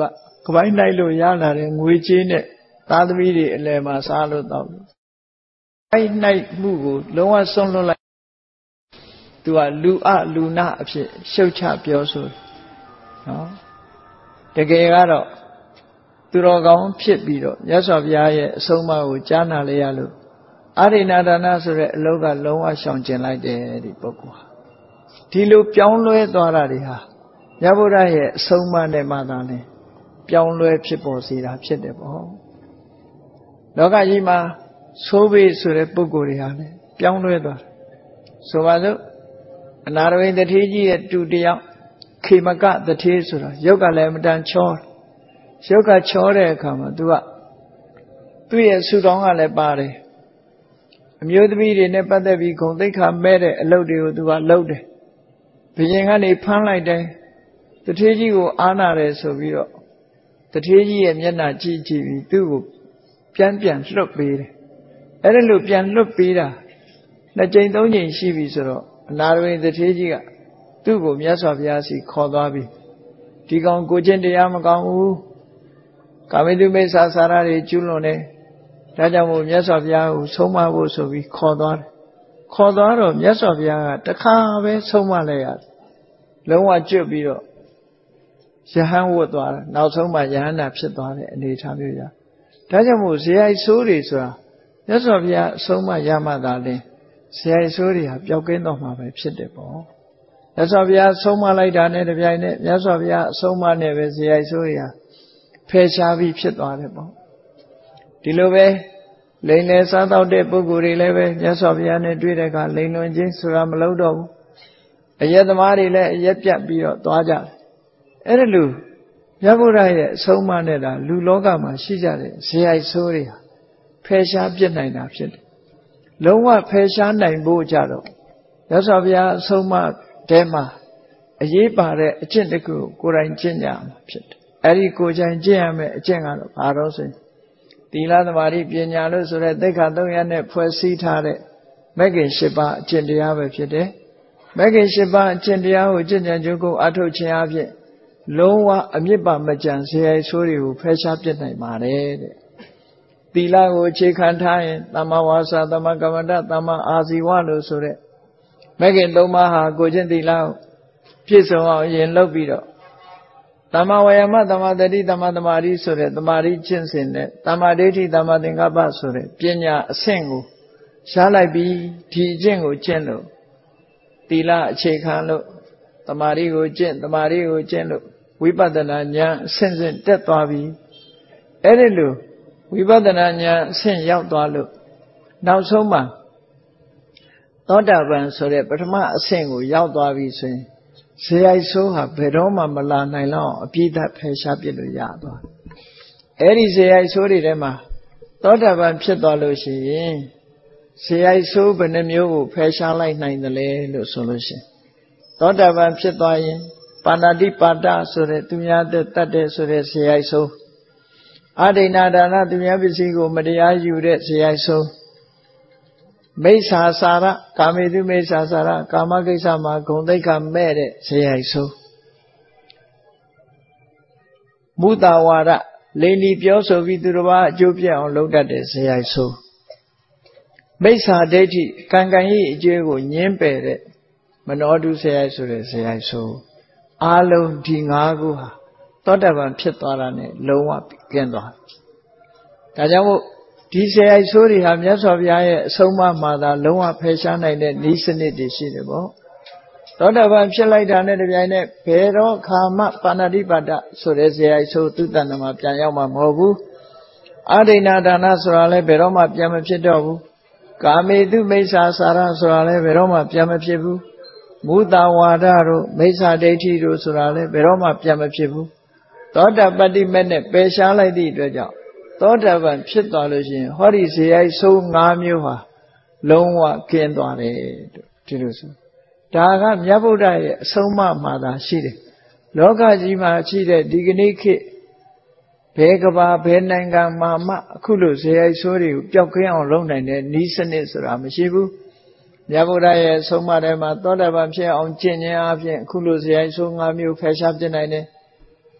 ကပိုင်းလိုက်လို့ရလာတဲ့ငွေကြေးနဲ့သားသမီးတွေအလယ်မှာစားလို့တော့အဲ့နိုင်မှုကိုလုံးဝဆုံးလွတ်လိုက်သူကလူအလူနာအဖြစ်ရှုတ်ချပြောဆိုနော်တကယ်ကတော့သူတော်ကောင်းဖြစ်ပြီးတော့မြတ်စွာဘုရားရဲ့အဆုံးအမကိုကြားနာလေရလို့အာရိဏဒါနဆိုတဲ့အလုပ်ကလုံးဝရှောင်ကျင်လိုက်တယ်ဒီပုဂ္ဂိုလ်ဟာဒီလိုပြောင်းလဲသွားတာတွေဟာမြတ်ဗုဒ္ဓရဲ့အဆုံးအမနဲ့မှသာလဲပြောင်းလဲဖြစ်ပေါ်စေတာဖြစ်တယ်ပေါ့လောကကြီးမှာသိုးဘေးဆိုတဲ့ပုဂ္ဂိုလ်တွေဟာလည်းပြောင်းလဲသွားတယ်ဆိုပါစို့အနာရဝိတ္တိကြီးရဲ့တူတယောက်ခေမကတထေးဆိုတာရုပ်ကလည်းမတန်ချောရုပ်ကချောတဲ့အခါမှာ तू ကသူ့ရဲ့ဆူတောင်းကလည်းပါတယ်အမျိုးသမီးတွေနဲ့ပတ်သက်ပြီးဂုဏ်သိက္ခာမဲ့တဲ့အလုပ်တွေကို तू ကလုပ်တယ်ဘုရင်ကနေဖမ်းလိုက်တယ်တထေးကြီးကိုအားနာတယ်ဆိုပြီးတော့တထေးကြီးရဲ့မျက်နှာကြည့်ကြည့်ပြီးသူ့ကိုပြန်ပြန်လွတ်ပေးတယ်အဲ့ဒါလို့ပြန်လွတ်ပေးတာနှစ်ကြိမ်သုံးကြိမ်ရှိပြီဆိုတော့အနာရဝိတထေးကြီးကသူ့ကိုမြတ်စွာဘုရားစီခေါ်သွားပြီးဒီကောင်ကိုချင်းတရားမကောင်းဘူးကာမိတုမိစ္ဆာစာရတွေကျူးလွန်တယ်ဒါကြောင့်မို့မြတ်စွာဘုရားကိုဆုံးမဖို့ဆိုပြီးခေါ်သွားတယ်ခေါ်သွားတော့မြတ်စွာဘုရားကတခါပဲဆုံးမလိုက်ရတယ်လုံးဝကျွတ်ပြီးတော့ယဟန်ဝတ်သွားတယ်နောက်ဆုံးမှယဟန္တာဖြစ်သွားတဲ့အနေအထားမျိုးရဒါကြောင့်မို့ဇေယိုက်ဆိုးတွေဆိုတာမြတ်စွာဘုရားအဆုံးမရမှသာလဲဇေယိုက်ဆိုးတွေဟာပျောက်ကင်းတော့မှာပဲဖြစ်တယ်ပေါ့မြတ်စွာဘုရားဆုံးမလိုက်တာနဲ့တပြိုင်နက်မြတ်စွာဘုရားအဆုံးမနဲ့ပဲဇေယိုက်ဆိုးတွေဟာဖယ်ရှားပြီးဖြစ်သွားတယ်ပေါ့ဒီလိုပဲလိန်လေစားတော့တဲ့ပုဂ္ဂိုလ်တွေလည်းပဲမြတ်စွာဘုရားနဲ့တွေ့တဲ့အခါလိန်လွန်ခြင်းဆိုတာမလုပ်တော့ဘူးအယက်သမားတွေလည်းအယက်ပြတ်ပြီးတော့သွားကြတယ်အဲ့ဒါလို့မြတ်ဗုဒ္ဓရဲ့အဆုံးအမနဲ့တာလူလောကမှာရှိကြတဲ့ဇေယိုက်ဆိုးတွေဟာဖယ်ရှားပြစ်နိုင်တာဖြစ်တယ်လုံးဝဖယ်ရှားနိုင်ဖို့ကြတော့မြတ်စွာဘုရားအဆုံးအမတဲမှာအရေးပါတဲ့အကျင့်တစ်ခုကိုကိုယ်တိုင်ကျင့်ကြမှာဖြစ်တယ်အဲ့ဒီကိုယ်တိုင်ကျင့်ရမယ်အကျင့်ကတော့ဘာလို့ဆိုရင်သီလသမာဓိပညာလို့ဆိုတဲ့သိက္ခာသုံးရပ်နဲ့ဖွဲ့စည်းထားတဲ့မဂ္ဂင်၈ပါးအကျင့်တရားပဲဖြစ်တယ်မဂ္ဂင်၈ပါးအကျင့်တရားကိုကျင့်ကြံကြိုးကိုအထောက်ခြင်းအပြင်လုံးဝအမြစ်ပါမကြံဇေယိုက်ဆိုးတွေကိုဖယ်ရှားပြစ်နိုင်ပါတယ်တဲ့သီလကိုအခြေခံထားရင်သမ္မာဝါစာသမ္မာကမ္မန္တသမ္မာအာဇီဝလို့ဆိုတဲ့မဂ္ဂင်သုံးပါးဟာကိုကျင့်သီလကိုပြည့်စုံအောင်ရင်လုပ်ပြီးတော့သမ္မာဝါယာမသမ္မာတတိသမ္မာသမာဓိဆိုတဲ့သမာဓိကျင့်စဉ်နဲ့သမ္မာဒိဋ္ဌိသမ္မာသင်္ကပ္ပဆိုတဲ့ပညာအဆင့်ကိုရှားလိုက်ပြီးဒီအကျင့်ကိုကျင့်လို့သီလအခြေခံလို့သမာဓိကိုကျင့်သမာဓိကိုကျင့်လို့ဝိပဿနာဉာဏ်အဆင့်ဆင့်တက်သွားပြီအဲ့ဒီလိုဝိပဿနာဉာဏ်အဆင့်ရောက်သွားလို့နောက်ဆုံးမှာသောတာပန်ဆိုတဲ့ပထမအဆင့်ကိုရောက်သွားပြီဆိုရင်ဇေယိုက်ဆိုးဟာဘယ်တော့မှမလာနိုင်တော့အပြည့်အဖယ်ရှားပြစ်လို့ရသွားအဲ့ဒီဇေယိုက်ဆိုးတွေထဲမှာသောတာပန်ဖြစ်သွားလို့ရှိရင်ဇေယိုက်ဆိုးဘယ်နှမျိုးကိုဖယ်ရှားလိုက်နိုင်သလဲလို့ဆိုလို့ရှိရင်သောတာပန်ဖြစ်သွားရင်ပါဏာတိပါဒဆိုတဲ့သူများသက်တတ်တဲ့ဆိုတဲ့ဇေယိုက်ဆိုးအာဒိဏဒါနသူများပစ္စည်းကိုမတရားယူတဲ့ဇေယိုက်ဆိုးမိစ္ဆာစာရကာမေတုမိစ္ဆာစာရကာမကိစ္စမှာဂုဏ်သိက္ခာမဲ့တဲ့ဇေယိုက်ဆိုးမုသဝါဒလိန်ဒီပြောဆိုပြီးသူတစ်ပါးအကျိုးပြအောင်လုပ်တတ်တဲ့ဇေယိုက်ဆိုးမိစ္ဆာဒိဋ္ဌိကံကံ၏အကျိုးကိုညှင်းပယ်တဲ့မနောတုဇေယိုက်ဆိုတဲ့ဇေယိုက်ဆိုးအားလုံးဒီ၅ခုဟာသောတာပန်ဖြစ်သွားတာနဲ့လုံးဝကျင်းသွားဒါကြောင့်မို့ဒီဇေယိုက်ဆိုးတွေဟာမြတ်စွာဘုရားရဲ့အဆုံးအမမှာသာလုံးဝဖယ်ရှားနိုင်တဲ့ဤစနစ်တွေရှိတယ်ပေါ့သောတာပန်ဖြစ်လိုက်တာနဲ့တပြိုင်နက်ဘယ်တော့ခါမှပါဏာတိပါဒဆိုတဲ့ဇေယိုက်ဆိုးသူတဏ္ဍမှာပြန်ရောက်မှာမဟုတ်ဘူးအာဒိဏဒါနဆိုတာလည်းဘယ်တော့မှပြန်မဖြစ်တော့ဘူးကာမေတုမိစ္ဆာစာရဆိုတာလည်းဘယ်တော့မှပြန်မဖြစ်ဘူးမုသဝါဒတို့မိစ္ဆာဒိဋ္ဌိတို့ဆိုတာလည်းဘယ်တော့မှပြန်မဖြစ်ဘူးသောတာပတ္တိမဲ့နဲ့ပယ်ရှားလိုက်သည့်အတွက်ကြောင့်သောတာပန်ဖြစ်သွားလို့ရှိရင်ဟောဒီဇေယိုက်ဆိုး၅မျိုးဟာလုံးဝကျင်းသွားတယ်ဒီလိုဆိုဒါကမြတ်ဗုဒ္ဓရဲ့အဆုံးအမမှာသာရှိတယ်လောကကြီးမှာရှိတဲ့ဒီကနေ့ခေတ်ဘယ်ကဘာဘယ်နိုင်ငံမှာမှအခုလိုဇေယိုက်ဆိုးတွေကိုပျောက်ကင်းအောင်လုပ်နိုင်တဲ့ဤစနစ်ဆိုတာမရှိဘူးမြတ်ဗုဒ္ဓရဲ့အဆုံးအမထဲမှာသောတာပန်ဖြစ်အောင်ကျင့်ခြင်းအပြင်အခုလိုဇေယိုက်ဆိုး၅မျိုးဖယ်ရှားပြနိုင်တယ်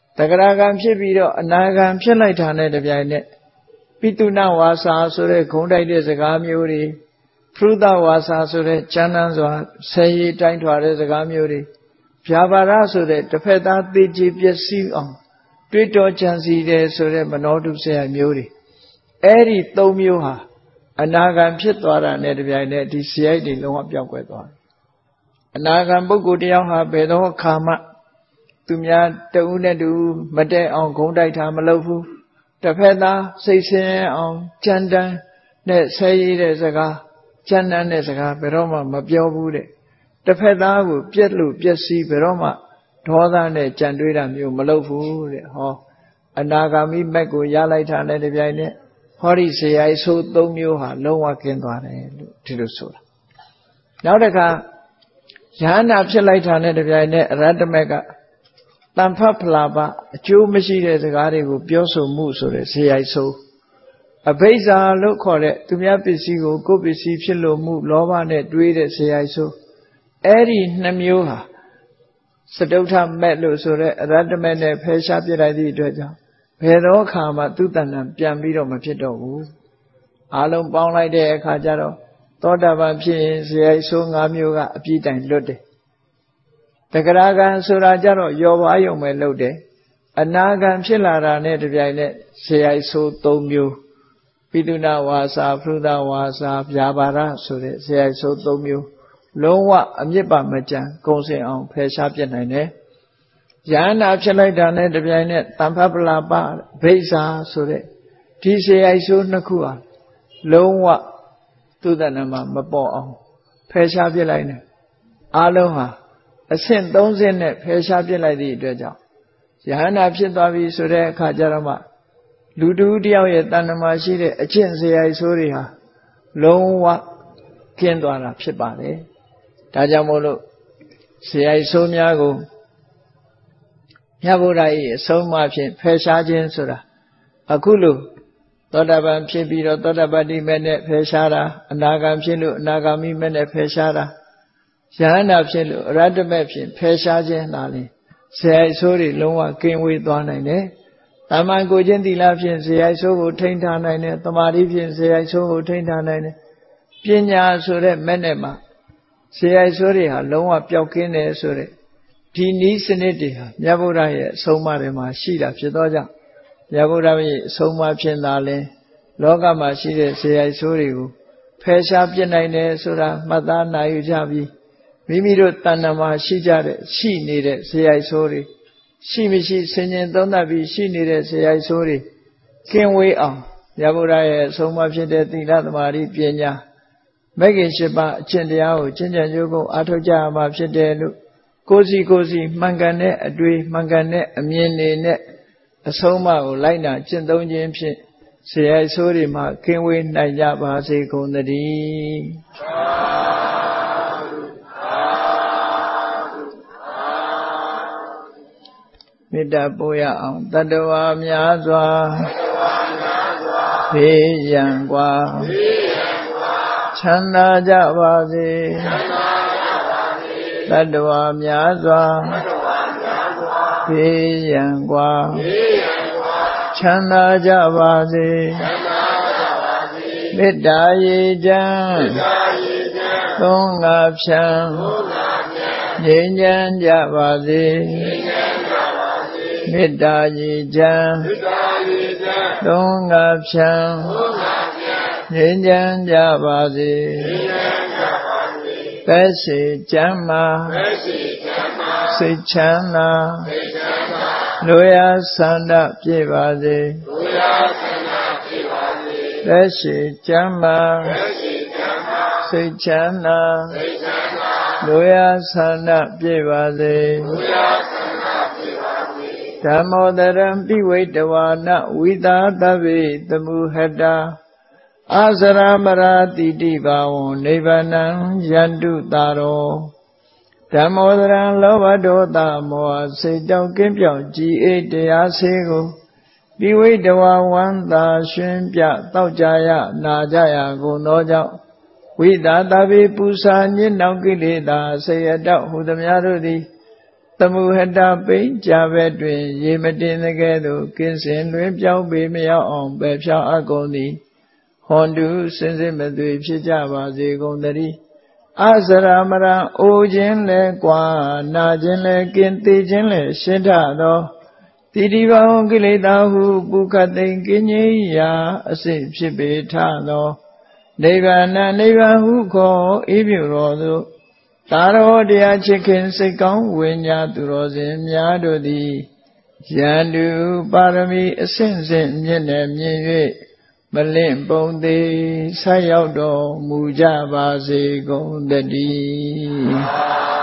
တဂရကံဖြစ်ပြီးတော့အနာဂံဖြစ်လိုက်တာနဲ့တပြိုင်နက်ပိတုဏဝါစာဆိုတဲ့ဂုံတိုက်တဲ့စကားမျိုးတွေဖရုဒဝါစာဆိုတဲ့ကျမ်းမ်းစွာဆယ်ရည်တိုင်းထွာတဲ့စကားမျိုးတွေဗျာပါဒဆိုတဲ့တစ်ဖက်သားသိကြည်ပျက်စီးအောင်တွေးတောကြံစည်တယ်ဆိုတဲ့မနောတုစရိုက်မျိုးတွေအဲ့ဒီသုံးမျိုးဟာအနာဂံဖြစ်သွားတာနဲ့တပြိုင်နက်ဒီစရိုက်တွေလုံးဝပျောက်ကွယ်သွားတယ်အနာဂံပုဂ္ဂိုလ်တယောက်ဟာဘယ်တော့ခါမှသူများတဦးနဲ့တူမတည့်အောင်ဂုံတိုက်တာမလုပ်ဘူးတစ်ဖက်သားစိတ်ဆင်းအောင်ကြမ်းတမ်းနဲ့ဆဲရည်တဲ့စကားကြမ်းတမ်းတဲ့စကားဘယ်တော့မှမပြောဘူးတဲ့တစ်ဖက်သားကိုပြက်လို့ပျက်စီးဘယ်တော့မှဒေါသနဲ့ကြံတွေးတာမျိုးမလုပ်ဘူးတဲ့ဟောအနာဂါမိမက်ကိုရလိုက်တာနဲ့တပြိုင်နက်ဟောဒီဇေယိုက်ဆိုသုံးမျိုးဟာလုံးဝကင်းသွားတယ်လို့ဒီလိုဆိုတာနောက်တစ်ခါယဟနာဖြစ်လိုက်တာနဲ့တပြိုင်နက်အရတ္တမက်ကတန်ဖတ်ဖလာပအကျိုးမရှိတဲ့စကားတွေကိုပြောဆိုမှုဆိုတဲ့ဇေယိုက်ဆိုအဘိဇာလို့ခေါ်တဲ့သူများပစ္စည်းကိုကိုယ်ပစ္စည်းဖြစ်လို့မှုလောဘနဲ့တွေးတဲ့ဇေယိုက်ဆိုအဲ့ဒီနှစ်မျိုးဟာစတုထမက်လို့ဆိုတဲ့အရတ္တမက်နဲ့ဖယ်ရှားပြလိုက်သည့်အတွက်ကြောင့်ဘယ်တော့ခါမှသူတဏ္ဍပြန်ပြီးတော့မဖြစ်တော့ဘူးအလုံးပေါင်းလိုက်တဲ့အခါကျတော့သောတာပန်ဖြစ်ရင်ဇေယိုက်ဆို၅မျိုးကအပြည့်တိုင်လွတ်တယ်တဂရကံဆိုတာကြတော့ယောဘယုံပဲလုပ်တယ်အနာဂံဖြစ်လာတာနဲ့တပြိုင်နက်ဇေယိုက်ဆို၃မျိုးပိတုဏဝါစာဖရုဒဝါစာဗျာပါဒဆိုတဲ့ဇေယိုက်ဆို၃မျိုးလုံးဝအမြစ်ပါမကြံကုံစင်အောင်ဖယ်ရှားပြနိုင်တယ်ယဟနာဖြစ်လိုက်တာနဲ့တပြိုင်နက်တမ္ဖပလာပဘိဇာဆိုတဲ့ဒီဇေယိုက်ဆိုနှစ်ခုဟာလုံးဝသူတဏ္ဍမှာမပေါ်အောင်ဖယ်ရှားပြလိုက်တယ်အလုံးဟာအဆင့်၃ဆင့်နဲ့ဖယ်ရှားပြလိုက်သည့်အတွက်ကြောင့်ယဟနာဖြစ်သွားပြီဆိုတဲ့အခါကျတော့မှလူတူတယောက်ရဲ့တဏ္ဍမှာရှိတဲ့အကျင့်ဇေယိုက်ဆိုတွေဟာလုံးဝကျင်းသွားတာဖြစ်ပါတယ်ဒါကြောင့်မို့လို့ဇေယိုက်ဆိုများကိုမြတ်ဗုဒ္ဓ၏အဆုံးအမဖြင့်ဖယ်ရှားခြင်းဆိုတာအခုလို့သောတာပန်ဖြစ်ပြီးတော့သောတာပတ္တိမဲ့နဲ့ဖယ်ရှားတာအနာဂံဖြစ်လို့အနာဂါမိမဲ့နဲ့ဖယ်ရှားတာယဟနာဖြစ်လို့အရတ္တမဲ့ဖြင့်ဖယ်ရှားခြင်းလာရင်ဇေယိုက်ဆိုးတွေလုံးဝကင်းဝေးသွားနိုင်တယ်။တမန်ကိုချင်းသီလဖြင့်ဇေယိုက်ဆိုးကိုထိန်းထားနိုင်တယ်။သမာဓိဖြင့်ဇေယိုက်ဆိုးကိုထိန်းထားနိုင်တယ်။ပညာဆိုတဲ့မဲ့နဲ့မှာဇေယိုက်ဆိုးတွေဟာလုံးဝပျောက်ကင်းတယ်ဆိုတဲ့ဒီနည်းစနစ်တွေဟာမြတ်ဗုဒ္ဓရဲ့အဆုံးအမတွေမှာရှိတာဖြစ်သောကြောင့်မြတ်ဗုဒ္ဓရဲ့အဆုံးအမဖြင့်သာလင်လောကမှာရှိတဲ့ဇေယိုက်ဆိုးတွေကိုဖယ်ရှားပြစ်နိုင်တယ်ဆိုတာမှတ်သားနိုင်ယူကြပြီးမိမိတို့တဏ္ဍမှာရှိကြတဲ့ရှိနေတဲ့ဇေယိုက်ဆိုးတွေရှိမရှိဆင်ញင်သုံးသပ်ပြီးရှိနေတဲ့ဇေယိုက်ဆိုးတွေကင်းဝေးအောင်မြတ်ဗုဒ္ဓရဲ့အဆုံးအမဖြစ်တဲ့သီလသမာဓိပညာမဂ္ဂင်၈ပါးအကျင့်တရားကိုကျင့်ကြံကြိုးကိုအားထုတ်ကြရမှာဖြစ်တယ်လို့ကိုယ်စီကိုယ်စီမှန်ကန်တဲ့အတွေ့မှန်ကန်တဲ့အမြင်တွေနဲ့အဆုံးအမကိုလိုက်နာကျင့်သုံးခြင်းဖြင့်ဇေယိုက်ဆိုးတွေမှာကင်းဝေးနိုင်ကြပါစေကုန်သတည်းမေတ္တာပို့ရအောင်တတ္တဝါများစွာဘေးရန်กว่าချမ်းသာကြပါစေတတ္တဝါများစွာဘေးရန်กว่าချမ်းသာကြပါစေမေတ္တာရေချမ်းသုံးငါဖြံငြိမ်းချမ်းကြပါစေမေတ္တာရေချမ်းသုံးငါဖြံငြိမ်းချမ်းကြပါစေသက်ရှိချမ်းသာစိတ်ချမ်းသာလိုရာဆန္ဒပြည့်ပါစေသက်ရှိချမ်းသာစိတ်ချမ်းသာလိုရာဆန္ဒပြည့်ပါစေဓမ္မောတရံပိဝိတဝါနဝိသာသဗ္ဗေသမှုဟတာအာဇရမရာတိတိဘာဝံနိဗ္ဗာနံယန္တုတာရောဓမ္မောတရံလောဘဒေါသမောဟစိတ်တောက်ကင်းပြောင်းကြည်အေးတရားစေကိုပိဝိတဝါဝန္တာရှင်ပြတောက်ကြရနာကြရကုန်သောကြောင့်ဝိသာသဗ္ဗေပူဇာညစ်နှောင်ကိလေသာဆေယတောက်ဟူသည်များတို့သည်သမုဟတပိဉ္ကြဘက်တွင်ရေမတင်တဲ့ကဲ့သို့ကင်းစင်လွင်ပြောင်းပေမရောက်အောင်ပယ်ဖြောင်းအပ်ကုန်သည်ဟွန်တုစင်စစ်မသွေဖြစ်ကြပါစေကုန်သတည်းအစရမရံအိုခြင်းလဲကွာနာခြင်းလဲကင်းသေးခြင်းလဲရှင်းထသောတိတိဘောင်ကိလေသာဟုပုခတ်သိမ့်ကင်းငြိမ်းရာအစစ်ဖြစ်ပေထသောနိဗ္ဗာန်နိဗ္ဗာန်ဟုခေါ်ဤပြုတော်သို့သာရောတရားချစ်ခင်စိတ်ကောင်းဝိညာသူတော်စင်များတို့သည်ယန္တုပါရမီအစဉ်စဉ်မြင့်နေမြင့်၍မလင့်ပုံသေးဆက်ရောက်တော်မူကြပါစေကုန်သတည်း